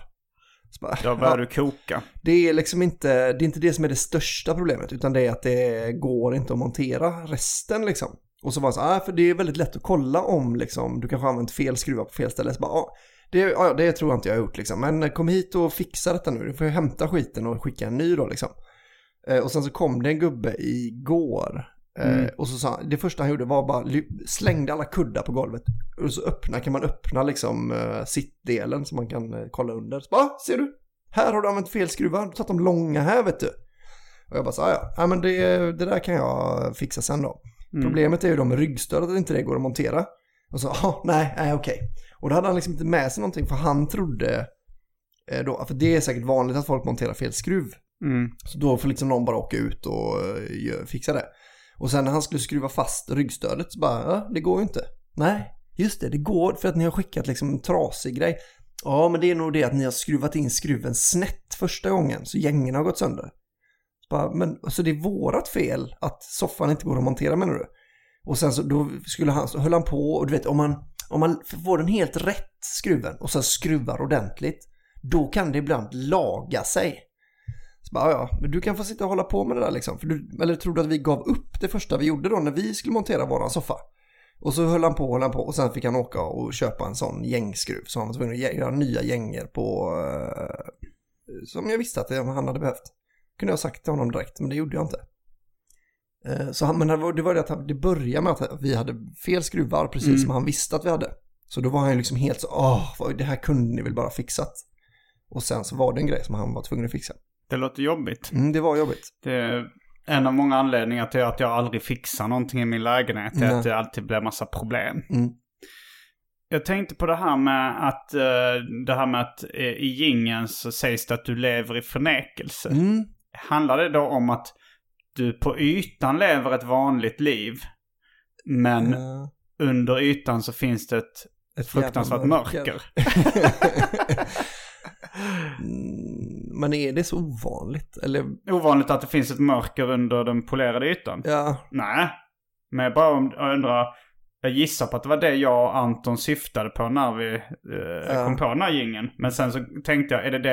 Speaker 4: Då börjar du koka.
Speaker 5: Det är liksom inte det som är det största problemet, utan det är att det går inte att montera resten liksom. Och så var det så, för det är väldigt lätt att kolla om liksom, du kanske har använt fel skruvar på fel ställe. Så bara, det tror jag inte jag har gjort liksom. Men kom hit och fixa detta nu. Du får hämta skiten och skicka en ny då liksom. Och sen så kom det en gubbe igår. Och så sa det första han gjorde var bara slängde alla kuddar på golvet. Och så kan man öppna liksom sittdelen så man kan kolla under. Så bara, ser du? Här har du använt fel skruvar. Du har tagit de långa här, vet du. Och jag bara sa, ja men det där kan jag fixa sen då. Problemet är ju då med ryggstödet att inte det går att montera. Och så, nej, okej. Och då hade han liksom inte med sig någonting, för han trodde då, för det är säkert vanligt att folk monterar fel skruv. Så då får liksom någon bara åka ut och fixa det. Och sen när han skulle skruva fast ryggstödet så bara, det går ju inte. Nej, just det går för att ni har skickat liksom en trasig grej. Ja, men det är nog det att ni har skruvat in skruven snett första gången så gängen har gått sönder. Så bara, men så det är vårat fel att soffan inte går att montera, menar du? Och sen så då höll han på, och du vet, om man får den helt rätt skruven och så skruvar ordentligt, då kan det ibland laga sig. Så bara, men du kan få sitta och hålla på med det där liksom. Eller tror du att vi gav upp det första vi gjorde då när vi skulle montera våran soffa? Och så höll han på och sen fick han åka och köpa en sån gängskruv. Så han var tvungen att göra nya gänger på som jag visste att han hade behövt. Kunde jag ha sagt till honom direkt, men det gjorde jag inte. Men det var det att det började med att vi hade fel skruvar precis som han visste att vi hade. Så då var han liksom helt så, det här kunde ni väl bara fixat. Och sen så var det en grej som han var tvungen att fixa.
Speaker 4: Det låter jobbigt.
Speaker 5: Det var jobbigt.
Speaker 4: Det är en av många anledningar till att jag aldrig fixar någonting i min lägenhet. Är att det alltid blir massa problem. Jag tänkte på det här med att i jingeln så sägs det att du lever i förnekelse. Handlar det då om att du på ytan lever ett vanligt liv, men under ytan så finns det ett fruktansvärt mörker?
Speaker 5: Men är det så ovanligt? Eller?
Speaker 4: Ovanligt att det finns ett mörker under den polerade ytan?
Speaker 5: Ja.
Speaker 4: Nej, men jag bara undrar, jag gissar på att det var det jag och Anton syftade på när vi kom på den här jingeln. Men sen så tänkte jag, är det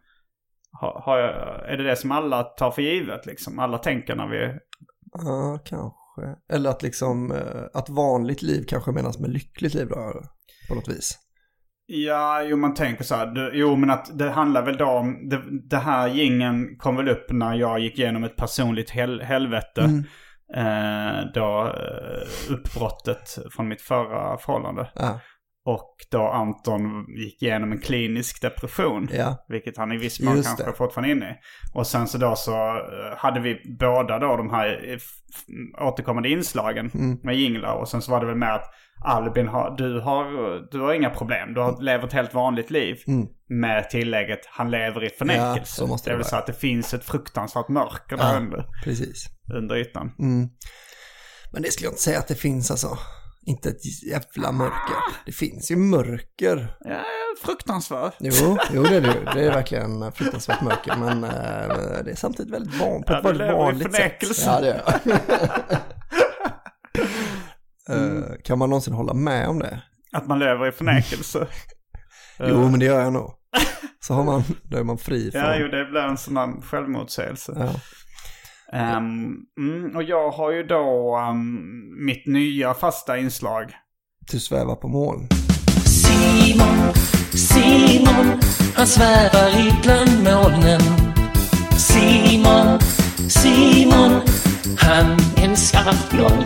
Speaker 4: det som alla tar för givet liksom? Alla tänker när vi...
Speaker 5: Ja, kanske. Eller att liksom att vanligt liv kanske menas med lyckligt liv då, på något vis.
Speaker 4: Ja, jo man tänker så här. Men att det handlar väl då om... Det här gingen kom väl upp när jag gick igenom ett personligt helvete. Då uppbrottet från mitt förra förhållande.
Speaker 5: Ja.
Speaker 4: Och då Anton gick igenom en klinisk depression.
Speaker 5: Ja.
Speaker 4: Vilket han i viss mån kanske fortfarande inne i. Och sen så då så hade vi båda då de här återkommande inslagen med jinglar. Och sen så var det väl med att Albin, du har inga problem. Du lever ett helt vanligt liv. Med tillägget, han lever i förnekelse.
Speaker 5: Ja,
Speaker 4: det vill säga att det finns ett fruktansvärt mörker där under.
Speaker 5: Precis.
Speaker 4: Under ytan.
Speaker 5: Men det skulle jag inte säga att det finns alltså. Inte ett jävla mörker. Det finns ju mörker.
Speaker 4: Ja, fruktansvärt.
Speaker 5: Jo, det är det. Det är verkligen fruktansvärt mörker. Men det är samtidigt väldigt vanligt. På ett väldigt vanligt sätt. Ja, det är. Kan man någonsin hålla med om det?
Speaker 4: Att man lever i förnekelse?
Speaker 5: Jo, men det gör jag nog. Så då är man fri från...
Speaker 4: Ja, det blir en sån här självmotsägelse. Ja. Och jag har ju då mitt nya fasta inslag.
Speaker 5: Du svävar på moln.
Speaker 12: Simon, han svävar ibland molnen. Simon, han älskar någon.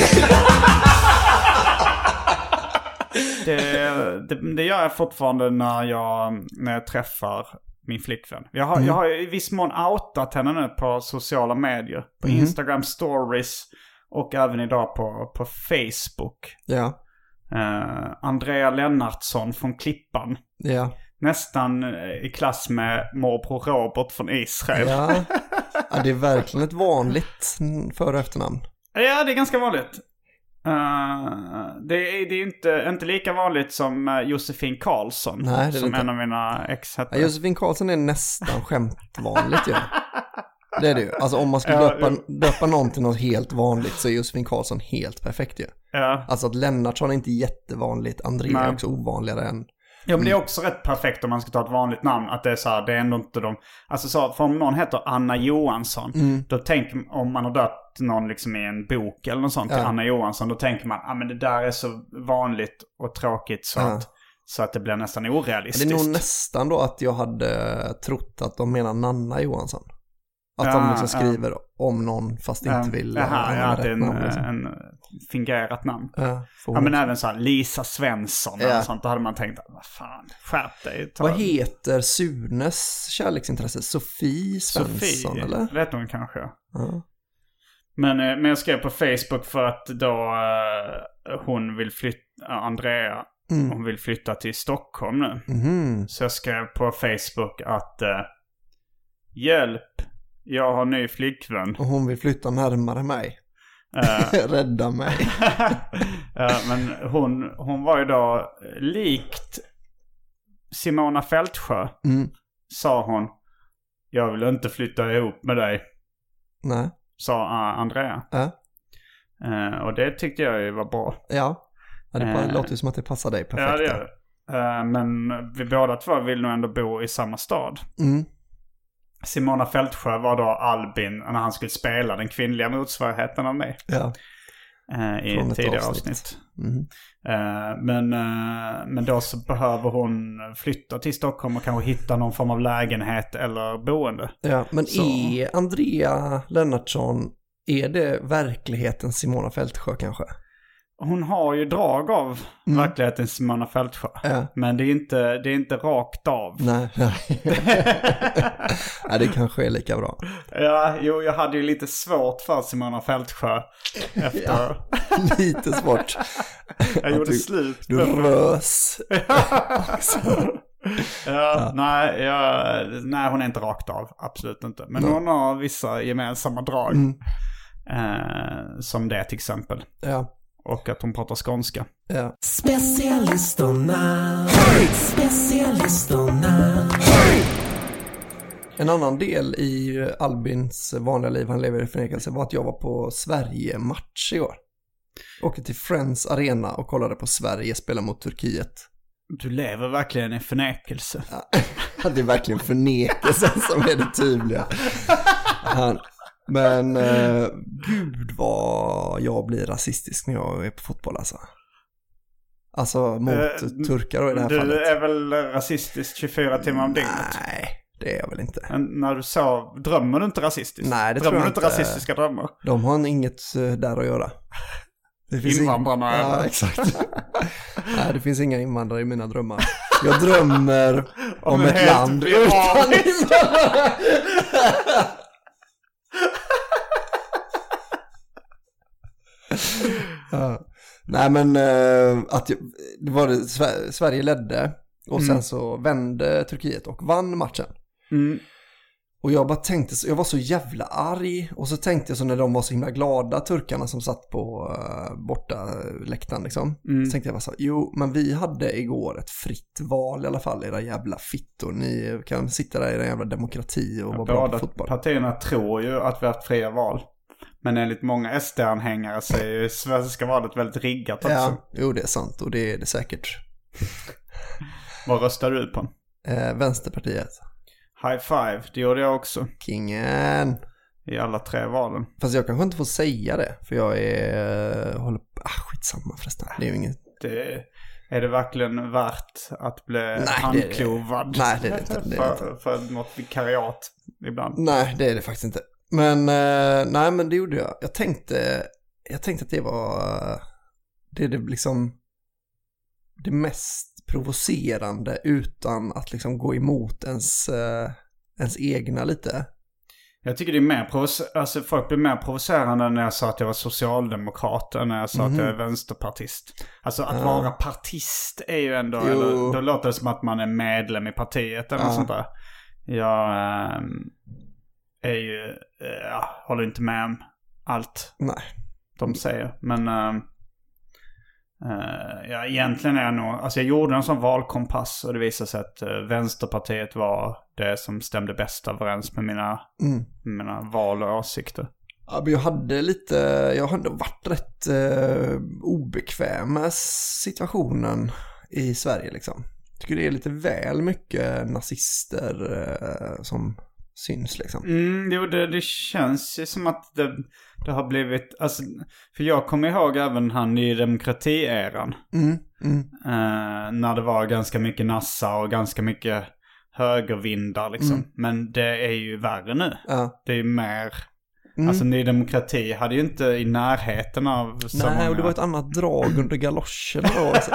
Speaker 4: Det gör jag fortfarande när jag träffar min flickvän. Jag har i viss mån outat henne nu på sociala medier. På Instagram stories och även idag på Facebook.
Speaker 5: Ja.
Speaker 4: Andrea Lennartsson från Klippan.
Speaker 5: Ja.
Speaker 4: Nästan i klass med morbror Robert från Israel.
Speaker 5: Ja, det är verkligen ett vanligt för- och efternamn.
Speaker 4: Ja, det är ganska vanligt. Det är inte lika vanligt som Josefin Karlsson.
Speaker 5: Nej,
Speaker 4: som en av mina ex hette.
Speaker 5: Ja, Josefin Karlsson är nästan skämtvanligt ju. Det är det ju. Alltså om man skulle döpa någon till något helt vanligt så är Josefin Karlsson helt perfekt ju.
Speaker 4: Ja.
Speaker 5: Alltså att Lennartsson är inte jättevanligt. Andrea är också ovanligare än...
Speaker 4: Ja, men det är också rätt perfekt om man ska ta ett vanligt namn. Att det är så här, det är ändå inte de... Alltså så, för om någon heter Anna Johansson, då tänker om man har dött någon liksom i en bok eller något sånt till Anna Johansson, då tänker man, men det där är så vanligt och tråkigt så att det blir nästan orealistiskt.
Speaker 5: Det är nog nästan då att jag hade trott att de menar Nanna Johansson. Att de liksom skriver om någon fast inte vill...
Speaker 4: Jaha, det är en fingerat namn. Men även så här, Lisa Svensson och sånt. Då hade man tänkt, vad fan, skärp dig.
Speaker 5: Vad heter Sunes kärleksintresse? Sofie Svensson, eller?
Speaker 4: Vet hon kanske. Men jag skrev på Facebook för att då hon vill flytta, Andrea, hon vill flytta till Stockholm nu. Så jag skrev på Facebook att hjälp. Jag har ny flickvän.
Speaker 5: Och hon vill flytta närmare mig. Rädda mig.
Speaker 4: Men hon var ju då likt Simona Fältsjö. Sa hon. Jag vill inte flytta ihop med dig.
Speaker 5: Nej.
Speaker 4: Sa Andrea. Och det tyckte jag ju var bra.
Speaker 5: Ja. Det låter ju som att det passar dig perfekt.
Speaker 4: Ja, det gör det. Men vi båda två vill nog ändå bo i samma stad. Simona Fältsjö var då Albin när han skulle spela den kvinnliga motsvarigheten av mig.
Speaker 5: Ja.
Speaker 4: I ett tidigare avsnitt. Men då så behöver hon flytta till Stockholm och kanske hitta någon form av lägenhet eller boende.
Speaker 5: Ja, men är Andrea Lennartsson, är det verkligheten Simona Fältsjö kanske?
Speaker 4: Hon har ju drag av verkligheten Simona Fältsjö. Men det är inte rakt av.
Speaker 5: Nej. Ja, det kanske är lika bra.
Speaker 4: Ja, jag hade ju lite svårt för Simona Fältsjö efter...
Speaker 5: Ja, lite svårt.
Speaker 4: Jag gjorde slut.
Speaker 5: Du rös.
Speaker 4: Nej, hon är inte rakt av. Absolut inte. Men hon har vissa gemensamma drag. Som det till exempel.
Speaker 5: Ja.
Speaker 4: Och att hon pratar skånska.
Speaker 5: Ja.
Speaker 12: Specialisterna.
Speaker 5: En annan del i Albins vanliga liv, han lever i förnekelse, var att jag var på Sverige-match i år. Åkte till Friends Arena och kollade på Sverige spela mot Turkiet.
Speaker 4: Du lever verkligen i förnekelse.
Speaker 5: Ja, det är verkligen förnekelsen som är det tydliga. Men gud vad jag blir rasistisk när jag är på fotboll alltså. Alltså mot turkar då i det här fallet.
Speaker 4: Du är väl rasistisk 24 timmar om dygnet?
Speaker 5: Nej, det är jag väl inte.
Speaker 4: När du sa, drömmer du inte rasistiskt?
Speaker 5: Nej, det tror jag inte.
Speaker 4: Drömmer du inte rasistiska drömmar?
Speaker 5: De har inget där att göra.
Speaker 4: Invandrarna eller?
Speaker 5: Ja, exakt. Nej, det finns inga invandrare i mina drömmar. Jag drömmer om ett land utan invandrare. Ja. Nej, men det var det, Sverige ledde och sen så vände Turkiet och vann matchen. Och jag bara tänkte, jag var så jävla arg. Och så tänkte jag så när de var så himla glada, turkarna som satt på borta läktaren liksom. Så tänkte jag bara så, jo men vi hade igår ett fritt val i alla fall, era jävla fittor. Ni kan sitta där i den jävla demokrati och vara bra på fotboll.
Speaker 4: Partierna tror ju att vi har haft fria val. Men enligt många SD-anhängare så är ju svenska valet väldigt riggat också.
Speaker 5: Ja, jo det är sant och det är det säkert.
Speaker 4: Vad röstar du på?
Speaker 5: Vänsterpartiet.
Speaker 4: High five, det gjorde jag också.
Speaker 5: Kingen.
Speaker 4: I alla 3 valen.
Speaker 5: Fast jag kanske inte får säga det. För jag håller på, skitsamma förresten. Det är ju inget.
Speaker 4: Är det verkligen värt att bli handklovad?
Speaker 5: Nej, det är det inte.
Speaker 4: För något vikariat ibland.
Speaker 5: Nej, det är det faktiskt inte. Men, nej men det gjorde jag. Jag tänkte att det var det liksom det mest provocerande utan att liksom gå emot ens egna lite.
Speaker 4: Jag tycker det är mer alltså folk blir mer provocerande när jag sa att jag var socialdemokrat än när jag sa att jag är vänsterpartist. Alltså att vara partist är ju ändå, eller, då låter det som att man är medlem i partiet eller något sånt där. Jag är ju, håller inte med om allt de säger. Men egentligen är jag nog, alltså jag gjorde en sån valkompass och det visade sig att Vänsterpartiet var det som stämde bäst överens med mina val och åsikter.
Speaker 5: Ja, men jag hade varit rätt obekväm med situationen i Sverige liksom. Jag tycker det är lite väl mycket nazister som syns liksom.
Speaker 4: Jo, det känns ju som att det har blivit, alltså, för jag kommer ihåg även han i demokratieran. När det var ganska mycket nassa och ganska mycket högervindar liksom. Men det är ju värre nu. Det är ju mer, alltså Ny Demokrati hade ju inte i närheten av så många.
Speaker 5: Nej, och det var ett annat drag under galoscherna då. Alltså.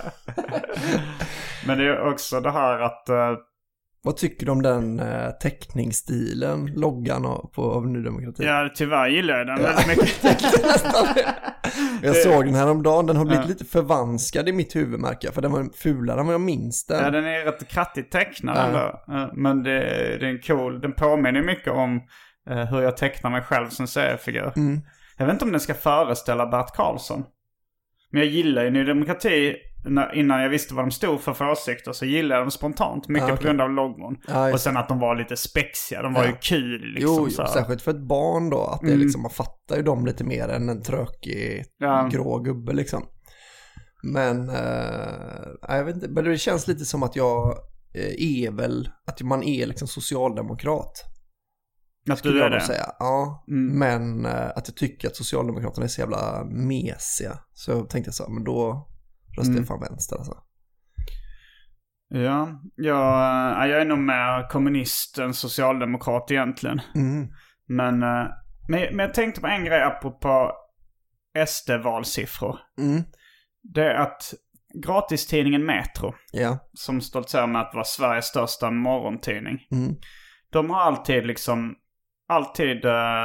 Speaker 4: Men det är också det här att
Speaker 5: vad tycker du om den teckningsstilen, loggan av Ny Demokrati?
Speaker 4: Ja, tyvärr gillar jag den väldigt mycket.
Speaker 5: Jag såg den här om dagen, den har blivit lite förvanskad i mitt huvudmärke, för den var fulare än vad jag minns den.
Speaker 4: Ja, den är rätt kraftigt tecknad men det är en cool, den påminner mycket om hur jag tecknar mig själv som seriefigur. Jag vet inte om den ska föreställa Bert Karlsson. Men jag gillar ju Ny Demokrati. Innan jag visste vad de stod för åsikter så gillade jag dem spontant. Mycket på grund av logon. Och sen att de var lite spexiga. De var ju kul liksom.
Speaker 5: Jo, särskilt för ett barn då. Att det liksom, man fattar ju dem lite mer än en trökig grå gubbe liksom. Men jag vet inte. Men det känns lite som att jag är väl, att man är liksom socialdemokrat.
Speaker 4: Att du är det?
Speaker 5: Säga. Ja, men att jag tycker att Socialdemokraterna är så jävla mesiga. Så jag tänkte så här, men då röstar jag fan vänster alltså.
Speaker 4: Ja, jag är nog mer kommunist än socialdemokrat egentligen. Men jag tänkte på en grej apropå SD-valsiffror. Det är att gratistidningen Metro, som stoltserar med att vara Sveriges största morgontidning, de har alltid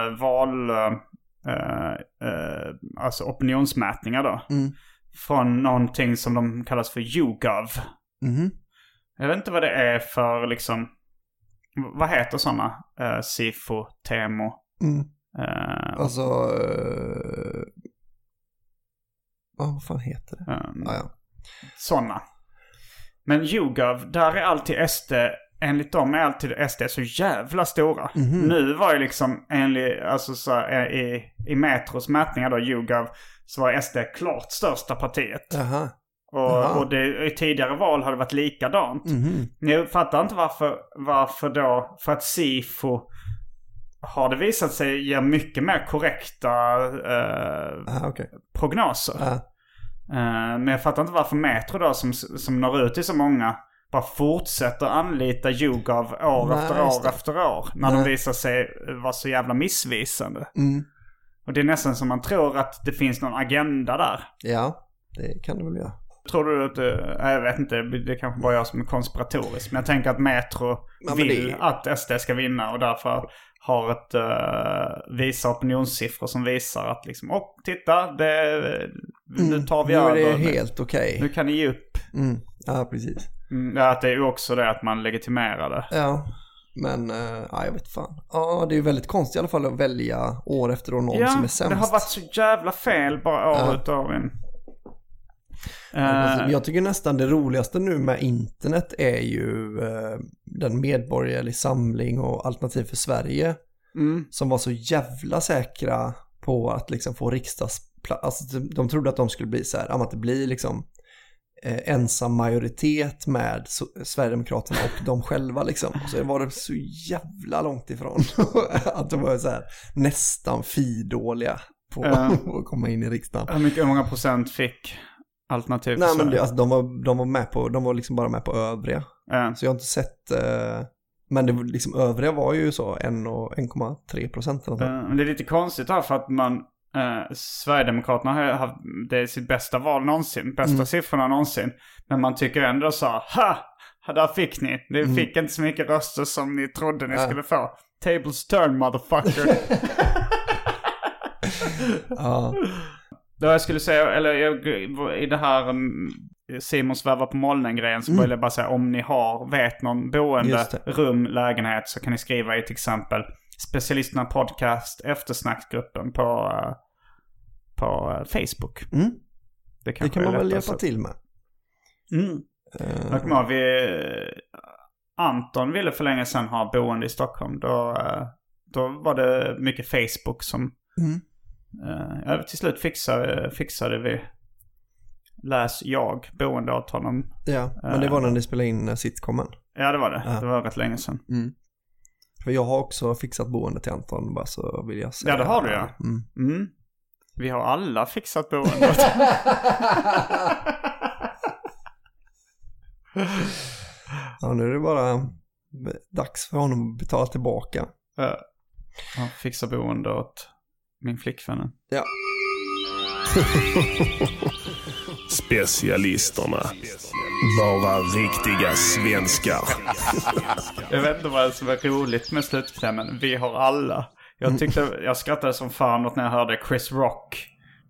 Speaker 4: alltså opinionsmätningar då. Från någonting som de kallas för YouGov. Jag vet inte vad det är för liksom, vad heter sådana? Sifo, Temo.
Speaker 5: Vad fan heter det?
Speaker 4: Sådana. Men YouGov, där är alltid SD, enligt dem är alltid SD så jävla stora. Nu var ju liksom i Metros mätningar då, YouGov, så var SD klart största partiet. Och det, i tidigare val har det varit likadant. Jag fattar inte varför då, för att Sifo har det visat sig ge mycket mer korrekta prognoser. Men jag fattar inte varför Metro då som når ut till så många bara fortsätter anlita YouGov år efter år. När de visar sig vara så jävla missvisande. Och det är nästan som man tror att det finns någon agenda där.
Speaker 5: Ja, det kan det väl göra.
Speaker 4: Tror du att jag vet inte, det är kanske bara jag som är konspiratorisk. Men jag tänker att Metro vill att SD ska vinna och därför har visa opinionssiffror som visar att liksom, titta, nu tar vi över.
Speaker 5: Nu är det helt okej.
Speaker 4: Nu kan ni ge upp.
Speaker 5: Ja, precis.
Speaker 4: Att det är ju också det att man legitimerar det.
Speaker 5: Ja, men jag vet fan. Ja, det är ju väldigt konstigt i alla fall att välja år efter år någon som är sämst.
Speaker 4: Det har varit så jävla fel bara år ut år in.
Speaker 5: Jag tycker nästan det roligaste nu med internet är ju den medborgerlig samling och Alternativ för Sverige som var så jävla säkra på att liksom få riksdagsplats. Alltså, de trodde att de skulle bli så här, att det blir liksom ensam majoritet med Sverigedemokraterna och de själva liksom. Så var det så jävla långt ifrån att de var så här nästan fidåliga på att komma in i riksdagen.
Speaker 4: Hur många procent fick Alternativ?
Speaker 5: Nej, men alltså, de var med på, de var liksom bara med på övriga. Så jag har inte sett men det liksom övriga var ju så 1,3%.
Speaker 4: Men det är lite konstigt här för att Sverigedemokraterna har det är sitt bästa val någonsin, bästa siffrorna någonsin, men man tycker ändå så där fick ni. Ni fick inte så mycket röster som ni trodde ni skulle få. Tables turn, motherfucker. Då jag skulle säga, eller i det här Simon svävar på molnen-grejen så vill jag bara säga, om ni vet någon boende, rum, lägenhet, så kan ni skriva i till exempel Specialisterna podcast eftersnacksgruppen på Facebook.
Speaker 5: Det kan man väl hjälpa till med.
Speaker 4: Anton ville för länge sedan ha boende i Stockholm. Då var det mycket Facebook som till slut fixade vi boende åt honom.
Speaker 5: Ja, men det var när ni spelade in sitcomen.
Speaker 4: Ja, det var det. Det var rätt länge sedan.
Speaker 5: För jag har också fixat boende till Anton, bara så vill jag säga.
Speaker 4: Ja, det har du, ja. Vi har alla fixat boende.
Speaker 5: Ja, nu är det bara dags för honom att betala tillbaka.
Speaker 4: Han fixar boende åt min flickvän.
Speaker 5: Ja.
Speaker 13: Specialisterna. Bara riktiga svenskar.
Speaker 4: Jag vet inte vad som är roligt med slutklämmen. Vi har alla. Jag skrattade som fan åt när jag hörde Chris Rock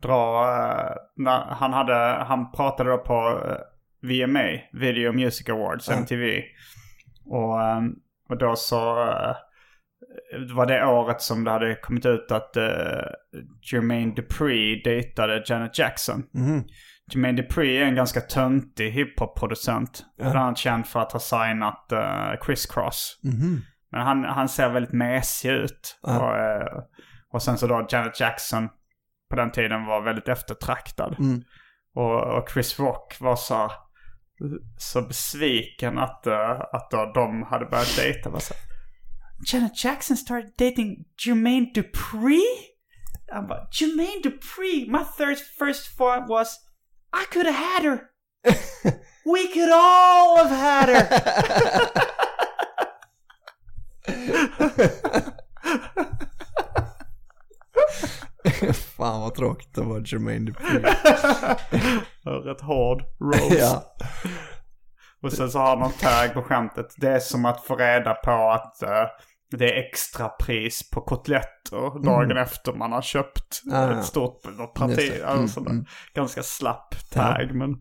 Speaker 4: han pratade då på VMA, Video Music Awards, MTV. Och då så var det året som det hade kommit ut att Jermaine Dupri dejtade Janet Jackson. Jermaine Dupri är en ganska töntig hiphop-producent. Bland annat känd för att ha signat Criss Cross. Men han ser väldigt mesig ut. Och sen så då Janet Jackson på den tiden var väldigt eftertraktad. Och Chris Rock var så besviken att de hade börjat dejta. Janet Jackson started dating Jermaine Dupri? I'm like, Jermaine Dupri? My first thought was, I could have had her. We could all have had her.
Speaker 5: Fan vad tråkigt det var Jermaine Dupri.
Speaker 4: Rätt hård roast. Ja. Och sen så har man tag på skämtet. Det är som att få reda på att det är extra pris på kotletter dagen efter man har köpt ett stort parti. Alltså ganska slapp tag, men...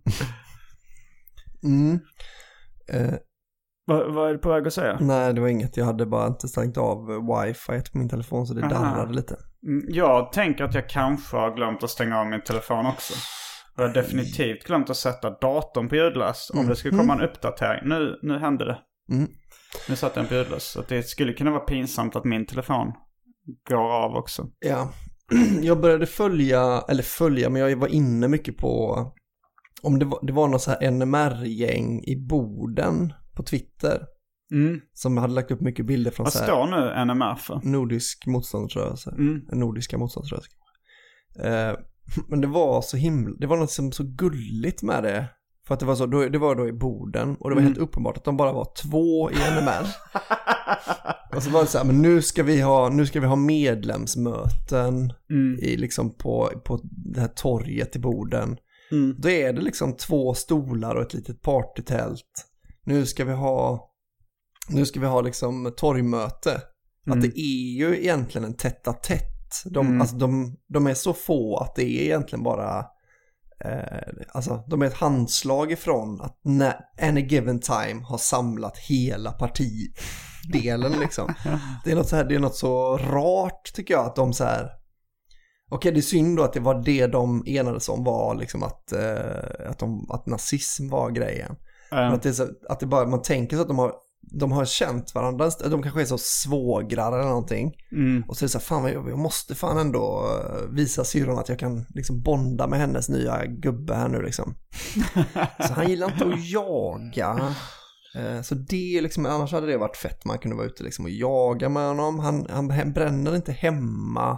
Speaker 4: Vad är det på väg att säga?
Speaker 5: Nej, det var inget. Jag hade bara inte stängt av wifi på min telefon så det darrade lite.
Speaker 4: Jag tänker att jag kanske har glömt att stänga av min telefon också. Jag har definitivt glömt att sätta datorn på ljudlös om det skulle komma en uppdatering. Nu hände det. Nu satte jag på ljudlös. Så det skulle kunna vara pinsamt att min telefon går av också.
Speaker 5: Ja, jag började följa, men jag var inne mycket på om det var något så här NMR-gäng i Boden på Twitter. Som hade lagt upp mycket bilder från så här.
Speaker 4: Vad står nu NMR för?
Speaker 5: Nordisk motståndsrörelse. Nordiska motståndsrörelse. Men det var så det var något som så gulligt med det. För att det var då i Boden. Och det var helt uppenbart att de bara var 2 i NMR. Och så var det så här, men nu ska vi ha medlemsmöten i liksom på det här torget i Boden. Då är det liksom 2 stolar och ett litet partytält. Nu ska vi ha liksom torgmöte. Att det är ju egentligen en tätt. De är så få att det är egentligen bara de är ett handslag ifrån att any given time har samlat hela partidelen liksom. Det är något så rart tycker jag att de så här. Okej, det är synd då att det var det de enades om var liksom att nazism var grejen. Men att det bara man tänker så att de har känt varandra, de kanske är så svågrar eller någonting. Och så är det så här, fan jag måste fan ändå visa syrran att jag kan liksom bonda med hennes nya gubbe här nu liksom. Så han gillar inte att jaga. Så det liksom, annars hade det varit fett. Man kunde vara ute liksom och jaga med honom. Han bränner inte hemma.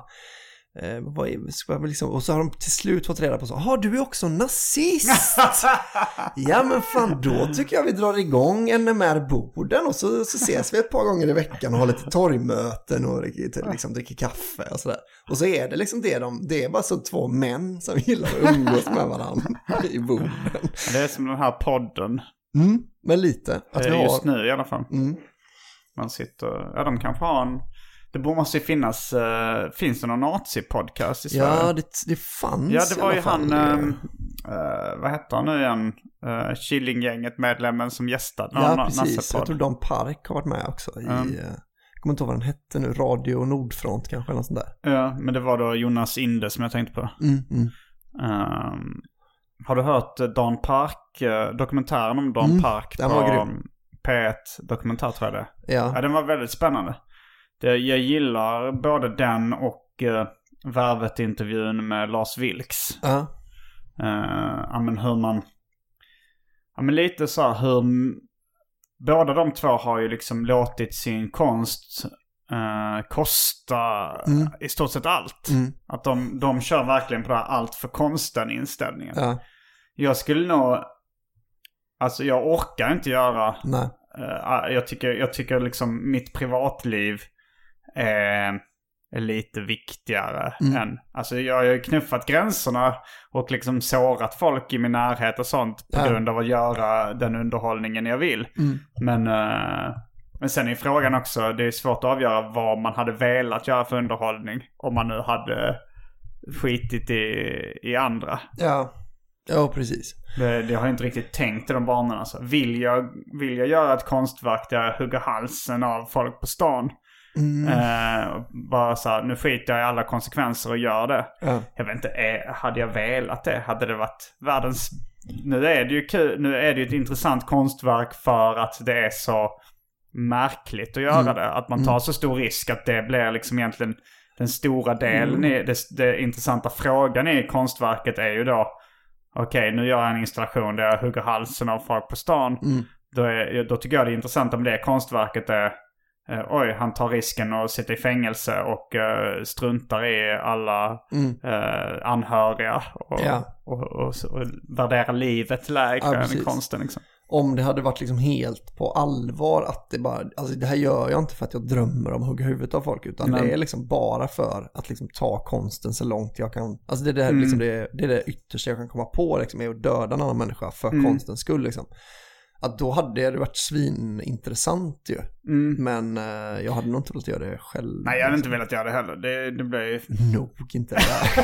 Speaker 5: Och så har de till slut fått reda på så, du är också nazist. Ja men fan, då tycker jag vi drar igång NMR-borden och så ses vi ett par gånger i veckan och har lite torgmöten och liksom dricker kaffe och sådär. Och så är det liksom det är bara så 2 män som gillar att umgås med varandra i Boden.
Speaker 4: Det är som den här podden.
Speaker 5: Men lite att vi har
Speaker 4: just nu i alla fall. Man sitter, de kanske har en. Det måste ju finnas, finns det någon nazi-podcast i Sverige?
Speaker 5: Ja, det fanns.
Speaker 4: Ja, det var ju han, vad heter han nu igen? Killinggänget-medlemmen som gästade.
Speaker 5: Ja, precis. Jag tror Dan Park har varit med också. Jag kommer inte ihåg vad den hette nu. Radio Nordfront kanske, eller något sånt där.
Speaker 4: Ja, men det var då Jonas Inde som jag tänkte på. Har du hört Dan Park, dokumentären om Dan Park på P1 dokumentär tror jag det. Ja, den var väldigt spännande. Jag gillar både den och Värvet-intervjun med Lars Vilks. Men hur man... Ja, men lite så här hur... Båda de två har ju liksom låtit sin konst kosta i stort sett allt. Att de kör verkligen på det här allt för konsten inställningen. Jag skulle nog... Alltså jag orkar inte göra...
Speaker 5: Nej.
Speaker 4: Jag tycker liksom mitt privatliv är lite viktigare än... Alltså jag har ju knuffat gränserna och liksom sårat folk i min närhet och sånt på grund av att göra den underhållningen jag vill. Men sen är frågan också, det är svårt att avgöra vad man hade velat göra för underhållning om man nu hade skitit i andra.
Speaker 5: Ja, precis.
Speaker 4: Det har jag inte riktigt tänkt i de banorna. Alltså. Vill jag göra ett konstverk där jag hugger halsen av folk på stan? Bara så här, nu skiter jag i alla konsekvenser och gör det. Jag vet inte, hade jag velat det? Hade det varit världens... Nu är det ju kul, nu är det ju ett intressant konstverk för att det är så märkligt att göra det. Att man tar så stor risk att det blir liksom egentligen den stora delen i det intressanta frågan i konstverket är ju då okej, nu gör jag en installation där jag hugger halsen av folk på stan. Då tycker jag det är intressant om det konstverket är han tar risken att sitta i fängelse och struntar i alla anhöriga och värderar livet lägre än konsten liksom.
Speaker 5: Om det hade varit liksom helt på allvar att det bara, alltså det här gör jag inte för att jag drömmer om att hugga huvudet av folk, utan det är liksom bara för att liksom ta konsten så långt jag kan. Alltså det är liksom det är det yttersta jag kan komma på liksom, är att döda en annan människa för konstens skull liksom. Att då hade det varit svinintressant ju. Men jag hade nog inte velat göra det själv.
Speaker 4: Nej, jag hade inte velat göra det heller. Det blev
Speaker 5: nog inte det.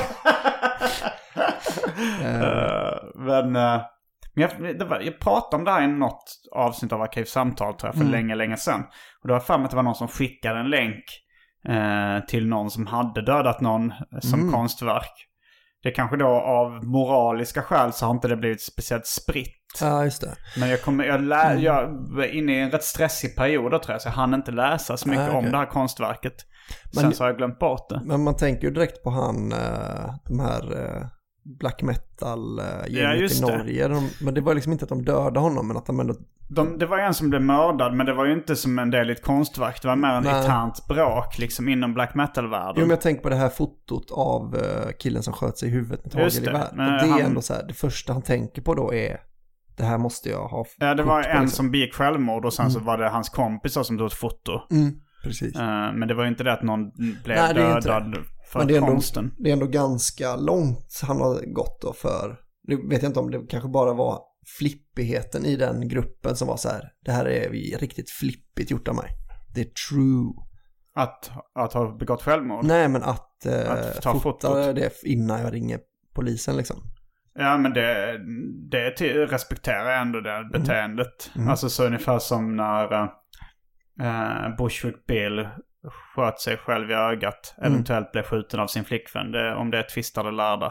Speaker 4: Jag pratade om det här i något avsnitt av Arkivsamtal tror jag, för länge sedan. Och det var fan att det var någon som skickade en länk till någon som hade dödat någon som konstverk. Det kanske då av moraliska skäl så har inte det blivit speciellt spritt.
Speaker 5: Ja, just det.
Speaker 4: Men jag var inne i en rätt stressig period då, tror jag. Så jag hann inte läsa så mycket om det här konstverket. Sen så har jag glömt bort det.
Speaker 5: Men man tänker ju direkt på han, de här black metal-gänget i Norge. Men det var liksom inte att de dödade honom, men att de ändå...
Speaker 4: Det var en som blev mördad, men det var ju inte som en del i ett konstverk. Det var mer en internt brak liksom inom black metal-världen.
Speaker 5: Jo, men jag tänker på det här fotot av killen som sköt sig i huvudet med hagelgevär. Och det är ändå så här, det första han tänker på då är, det här måste jag ha.
Speaker 4: Ja, det var en som begick självmord och sen så var det hans kompisar som tog ett foto.
Speaker 5: Precis.
Speaker 4: Men det var ju inte det att någon blev dödad för konsten.
Speaker 5: Det är ändå ganska långt han har gått då för. Nu vet jag inte om det kanske bara var flippigheten i den gruppen som var så här, det här är riktigt flippigt gjort av mig. Det är true.
Speaker 4: Att ha begått självmord?
Speaker 5: Nej, men att
Speaker 4: ta fotot
Speaker 5: det innan jag ringer polisen liksom.
Speaker 4: Ja, men det respekterar jag ändå det beteendet. Alltså så ungefär som när Bushwick Bill sköt sig själv i ögat. Eventuellt blev skjuten av sin flickvän. Om det är tvistade lärda.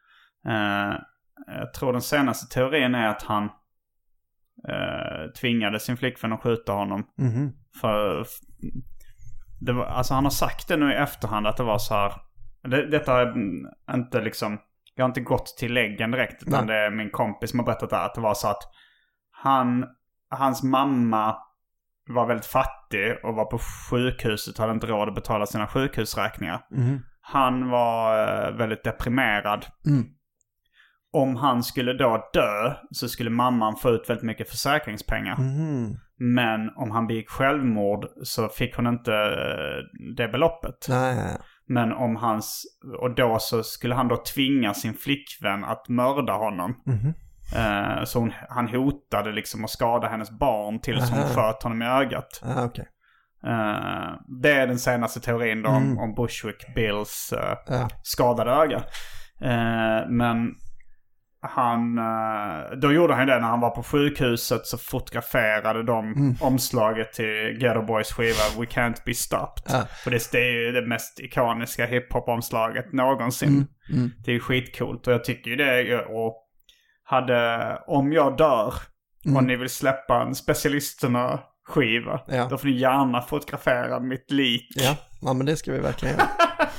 Speaker 4: Jag tror den senaste teorin är att han tvingade sin flickvän att skjuta honom. För det var, alltså han har sagt det nu i efterhand att det var så här. Detta är inte liksom, jag har inte gått till läggen direkt, utan det är min kompis som har berättat att det var så att hans mamma var väldigt fattig och var på sjukhuset och hade inte råd att betala sina sjukhusräkningar. Han var väldigt deprimerad. Om han skulle då dö så skulle mamman få ut väldigt mycket försäkringspengar. Men om han begick självmord så fick hon inte det beloppet. Men och då så skulle han då tvinga sin flickvän att mörda honom. Så han hotade liksom att skada hennes barn tills hon sköt honom i ögat. Det är den senaste teorin då om Bushwick Bills skadade öga. Men då gjorde han det när han var på sjukhuset, så fotograferade de omslaget till Ghetto Boys skiva We Can't Be Stopped. För det är ju det mest ikoniska hiphop-omslaget någonsin. Det är ju skitcoolt och jag tycker ju det. Och om jag dör och ni vill släppa en Specialisterna-skiva, då får ni gärna fotografera mitt lik.
Speaker 5: Ja, men det ska vi verkligen göra.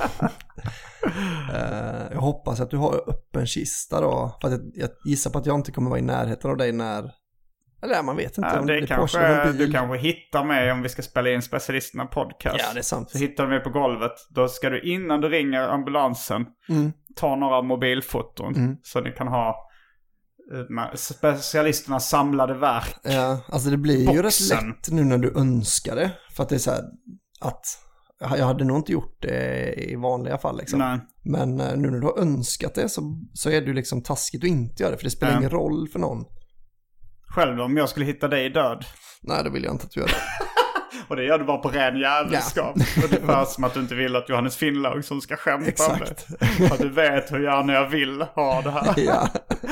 Speaker 5: Jag hoppas att du har öppen kista då. För att jag gissar på att jag inte kommer vara i närheten av dig när... Eller man vet inte.
Speaker 4: Om det kanske, du kanske hittar mig om vi ska spela in Specialisterna podcast.
Speaker 5: Ja, det är sant.
Speaker 4: Så hittar du mig på golvet. Då ska du, innan du ringer ambulansen, ta några mobilfoton. Så ni kan ha Specialisternas samlade verk.
Speaker 5: Ja, alltså det blir ju rätt lätt nu när du önskar det. För att det är så här att... Jag hade nog inte gjort det i vanliga fall liksom.
Speaker 4: Nej.
Speaker 5: Men nu när du har önskat det så är det ju liksom taskigt att inte göra det. För det spelar ingen roll för någon.
Speaker 4: Själv om jag skulle hitta dig död?
Speaker 5: Nej, det vill jag inte att du gör det.
Speaker 4: Och det gör du bara på ren jävelskap. Ungefär som att du inte vill att Johannes Finnlaug som ska skämta om det. För att du vet hur gärna jag vill ha det här.
Speaker 5: Ja.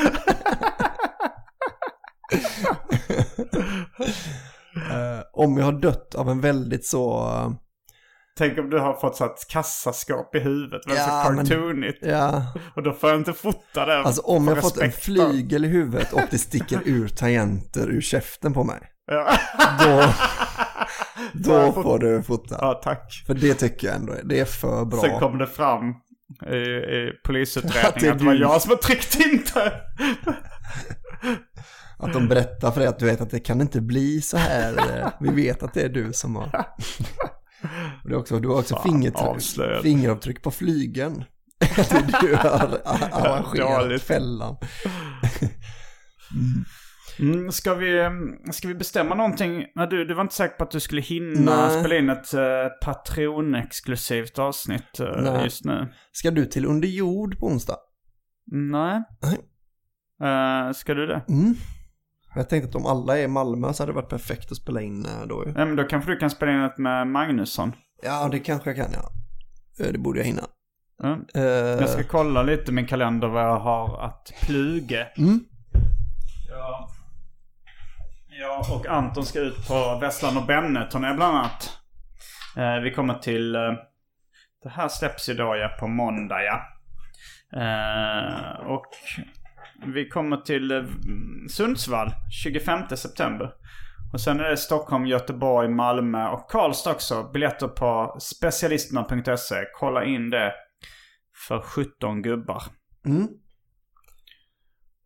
Speaker 5: Om jag har dött av en väldigt så...
Speaker 4: Tänk om du har fått så ett kassaskåp i huvudet. Väldigt så cartoonigt. Och då får jag inte fota det.
Speaker 5: Alltså om jag har fått en flygel i huvudet och det sticker ur tangenter ur käften på mig. Då får du fota.
Speaker 4: Ja, tack.
Speaker 5: För det tycker jag ändå det är för bra.
Speaker 4: Sen kom det fram i polisutredningen att det var jag som har tryckt in det.
Speaker 5: Att de berättar för dig att du vet att det kan inte bli så här. Vi vet att det är du som har... Du har också fingeravtryck på flygen. Du har arrangerat fällan.
Speaker 4: Ska vi bestämma någonting? Du var inte säker på att du skulle hinna spela in ett Patreon-exklusivt avsnitt just nu.
Speaker 5: Ska du till under jord på onsdag?
Speaker 4: Nej. Ska du det?
Speaker 5: Jag tänkte att om alla är i Malmö så hade det varit perfekt att spela in då.
Speaker 4: Ja, men då kanske du kan spela in ett med Magnusson.
Speaker 5: Ja, det kanske jag kan, ja. Det borde jag hinna.
Speaker 4: Jag ska kolla lite min kalender vad jag har att pluga. Jag och Anton ska ut på Vesslan och Benneton bland annat. Vi kommer till... det här släpps ju då på måndag, och... Vi kommer till Sundsvall 25 september. Och sen är det Stockholm, Göteborg, Malmö och Karlstad också. Biljetter på specialisterna.se. Kolla in det för 17 gubbar.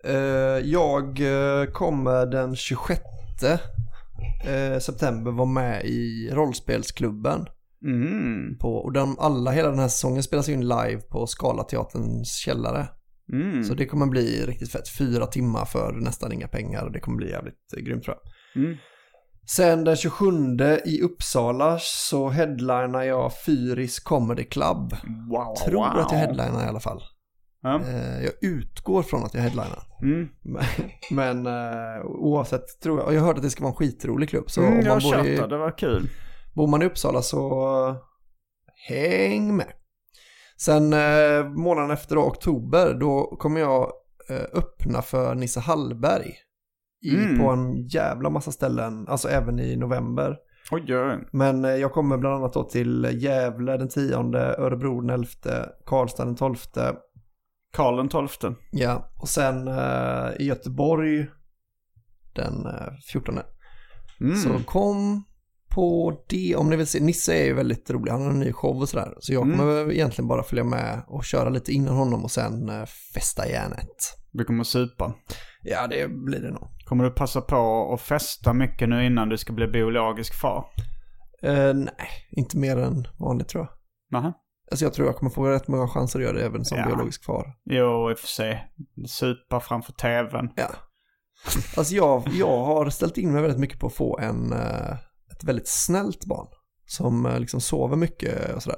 Speaker 5: Jag kommer den 26 september vara med i rollspelsklubben. Och hela den här säsongen spelas in live på Scalateaterns källare. Så det kommer bli riktigt fett. 4 timmar för nästan inga pengar. Det kommer bli jävligt grymt, tror jag. Sen den 27 i Uppsala så headlinar jag Fyris Comedy Club. Tror att jag headlinar i alla fall. Jag utgår från att jag headlinar. Men oavsett tror jag hörde att det ska vara en skitrolig klubb. Så om man
Speaker 4: det var kul.
Speaker 5: Bor man i Uppsala så häng med. Sen månaden efter då, oktober, då kommer jag öppna för Nisse Hallberg på en jävla massa ställen, alltså även i november. Men jag kommer bland annat då till Gävle den 10, Örebro den 11, Karlstad den 12.
Speaker 4: Karl den 12.
Speaker 5: Ja, och sen i Göteborg den 14. Så kom på det om ni vill se. Nisse är ju väldigt rolig, han har en ny show och sådär. Så jag kommer egentligen bara följa med och köra lite innan honom och sen festa järnet.
Speaker 4: Du kommer supa?
Speaker 5: Ja, det blir det nog.
Speaker 4: Kommer du passa på att festa mycket nu innan du ska bli biologisk far?
Speaker 5: Nej, inte mer än vanligt tror jag.
Speaker 4: Nähä.
Speaker 5: Alltså jag tror jag kommer få rätt många chanser att göra det även som biologisk far.
Speaker 4: Jo, i och för sig. Supa framför tvn.
Speaker 5: Ja. Alltså jag har ställt in mig väldigt mycket på att få ett väldigt snällt barn. Som liksom sover mycket och sådär.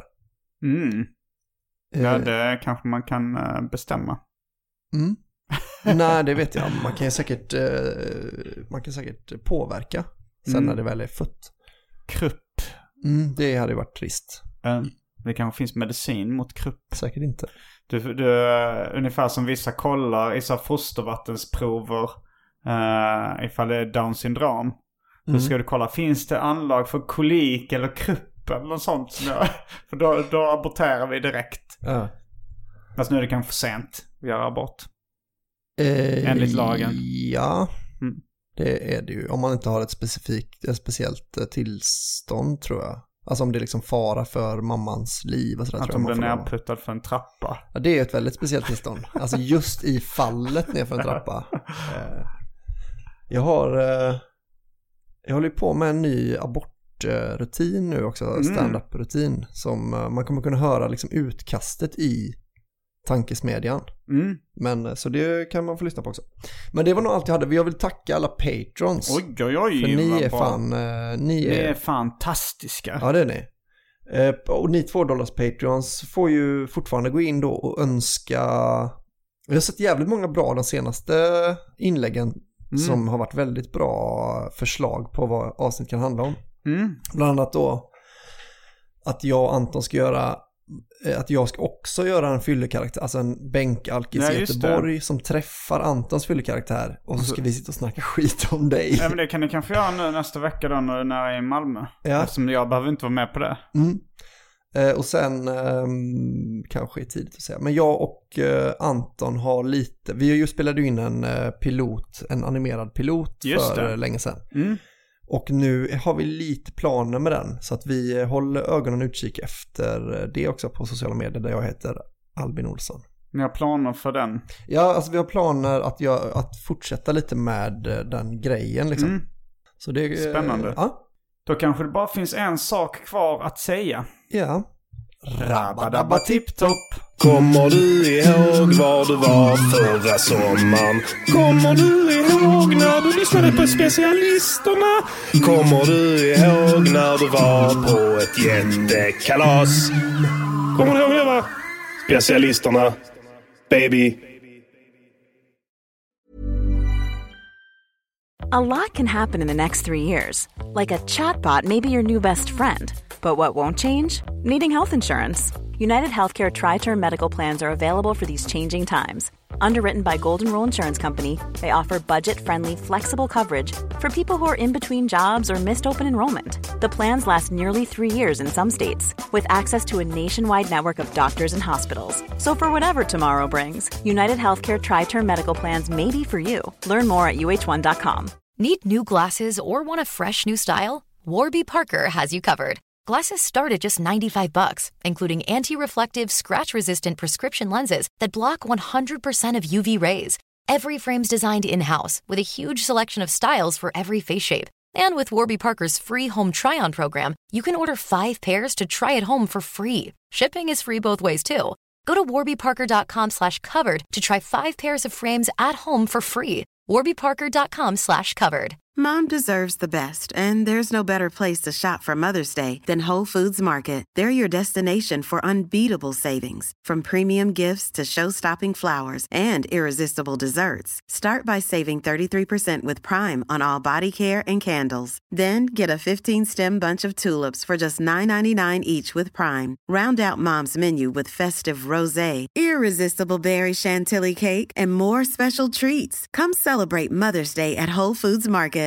Speaker 4: Ja, det kanske man kan bestämma.
Speaker 5: Nej, det vet jag. Man kan säkert påverka sen när det väl är fött.
Speaker 4: Krupp.
Speaker 5: Det hade ju varit trist.
Speaker 4: Det kanske finns medicin mot krupp.
Speaker 5: Säkert inte.
Speaker 4: Du ungefär som vissa kollar i så fostervattensprover ifall det är Down syndrom. Så ska du kolla, finns det anlag för kolik eller krupp eller något sånt? För då aborterar vi direkt. Fast nu är det kanske för sent att göra abort. Enligt lagen.
Speaker 5: Ja, det är det ju. Om man inte har ett speciellt tillstånd tror jag. Alltså om det är liksom fara för mammans liv och sådär.
Speaker 4: Att om den är nedputtad för en trappa.
Speaker 5: Ja, det är ett väldigt speciellt tillstånd. Alltså just i fallet ner för en trappa. Jag håller på med en ny abortrutin nu också. Stand-up-rutin. Som man kommer kunna höra liksom utkastet i tankesmedjan. Men så det kan man få lyssna på också. Men det var nog allt jag hade. Jag vill tacka alla patrons.
Speaker 4: Oj.
Speaker 5: För ni är fan
Speaker 4: ni är fantastiska.
Speaker 5: Ja, det är ni. Och ni $2 patrons får ju fortfarande gå in då och önska. Vi har sett jävligt många bra de senaste inläggen som har varit väldigt bra förslag på vad avsnitt kan handla om. Bland annat då att jag och Anton ska göra att jag ska också göra en fyllekaraktär, alltså en bänkalkis i Göteborg som träffar Antons fyllekaraktär och så ska vi sitta och snacka skit om dig.
Speaker 4: Ja, men det kan ni kanske göra nu nästa vecka då när jag är i Malmö. Ja. Eftersom jag behöver inte vara med på det.
Speaker 5: Och sen kanske är tidigt att säga. Men jag och Anton har lite, vi har ju spelat in en animerad pilot för länge sedan. Och nu har vi lite planer med den. Så att vi håller ögonen utkik efter det också på sociala medier där jag heter Albin Olsson.
Speaker 4: Ni har planer för den?
Speaker 5: Ja, alltså vi har planer att fortsätta lite med den grejen liksom. Så det är
Speaker 4: spännande.
Speaker 5: Ja.
Speaker 4: Då kanske det bara finns en sak kvar att säga.
Speaker 5: Ja.
Speaker 4: Rabba tipptopp.
Speaker 13: Kommer du ihåg var du var förra sommaren? Kommer du ihåg när du lyssnade på specialisterna? Kommer du ihåg när du var på ett jättekalas? Kommer du ihåg det, va? Specialisterna, baby.
Speaker 3: A lot can happen in the next 3 years. Like a chatbot may be your new best friend. But what won't change? Needing health insurance. United Healthcare Tri-Term Medical Plans are available for these changing times. Underwritten by Golden Rule Insurance Company, they offer budget-friendly, flexible coverage for people who are in between jobs or missed open enrollment. The plans last nearly 3 years in some states, with access to a nationwide network of doctors and hospitals. So for whatever tomorrow brings, United Healthcare Tri-Term Medical Plans may be for you. Learn more at uh1.com.
Speaker 14: Need new glasses or want a fresh new style? Warby Parker has you covered. Glasses start at just $95, including anti-reflective, scratch-resistant prescription lenses that block 100% of UV rays. Every frame's designed in-house with a huge selection of styles for every face shape. And with Warby Parker's free home try-on program, you can order 5 pairs to try at home for free. Shipping is free both ways, too. Go to warbyparker.com/covered to try 5 pairs of frames at home for free. warbyparker.com/covered.
Speaker 9: Mom deserves the best, and there's no better place to shop for Mother's Day than Whole Foods Market. They're your destination for unbeatable savings, from premium gifts to show-stopping flowers and irresistible desserts. Start by saving 33% with Prime on all body care and candles. Then get a 15-stem bunch of tulips for just $9.99 each with Prime. Round out Mom's menu with festive rosé, irresistible berry chantilly cake, and more special treats. Come celebrate Mother's Day at Whole Foods Market.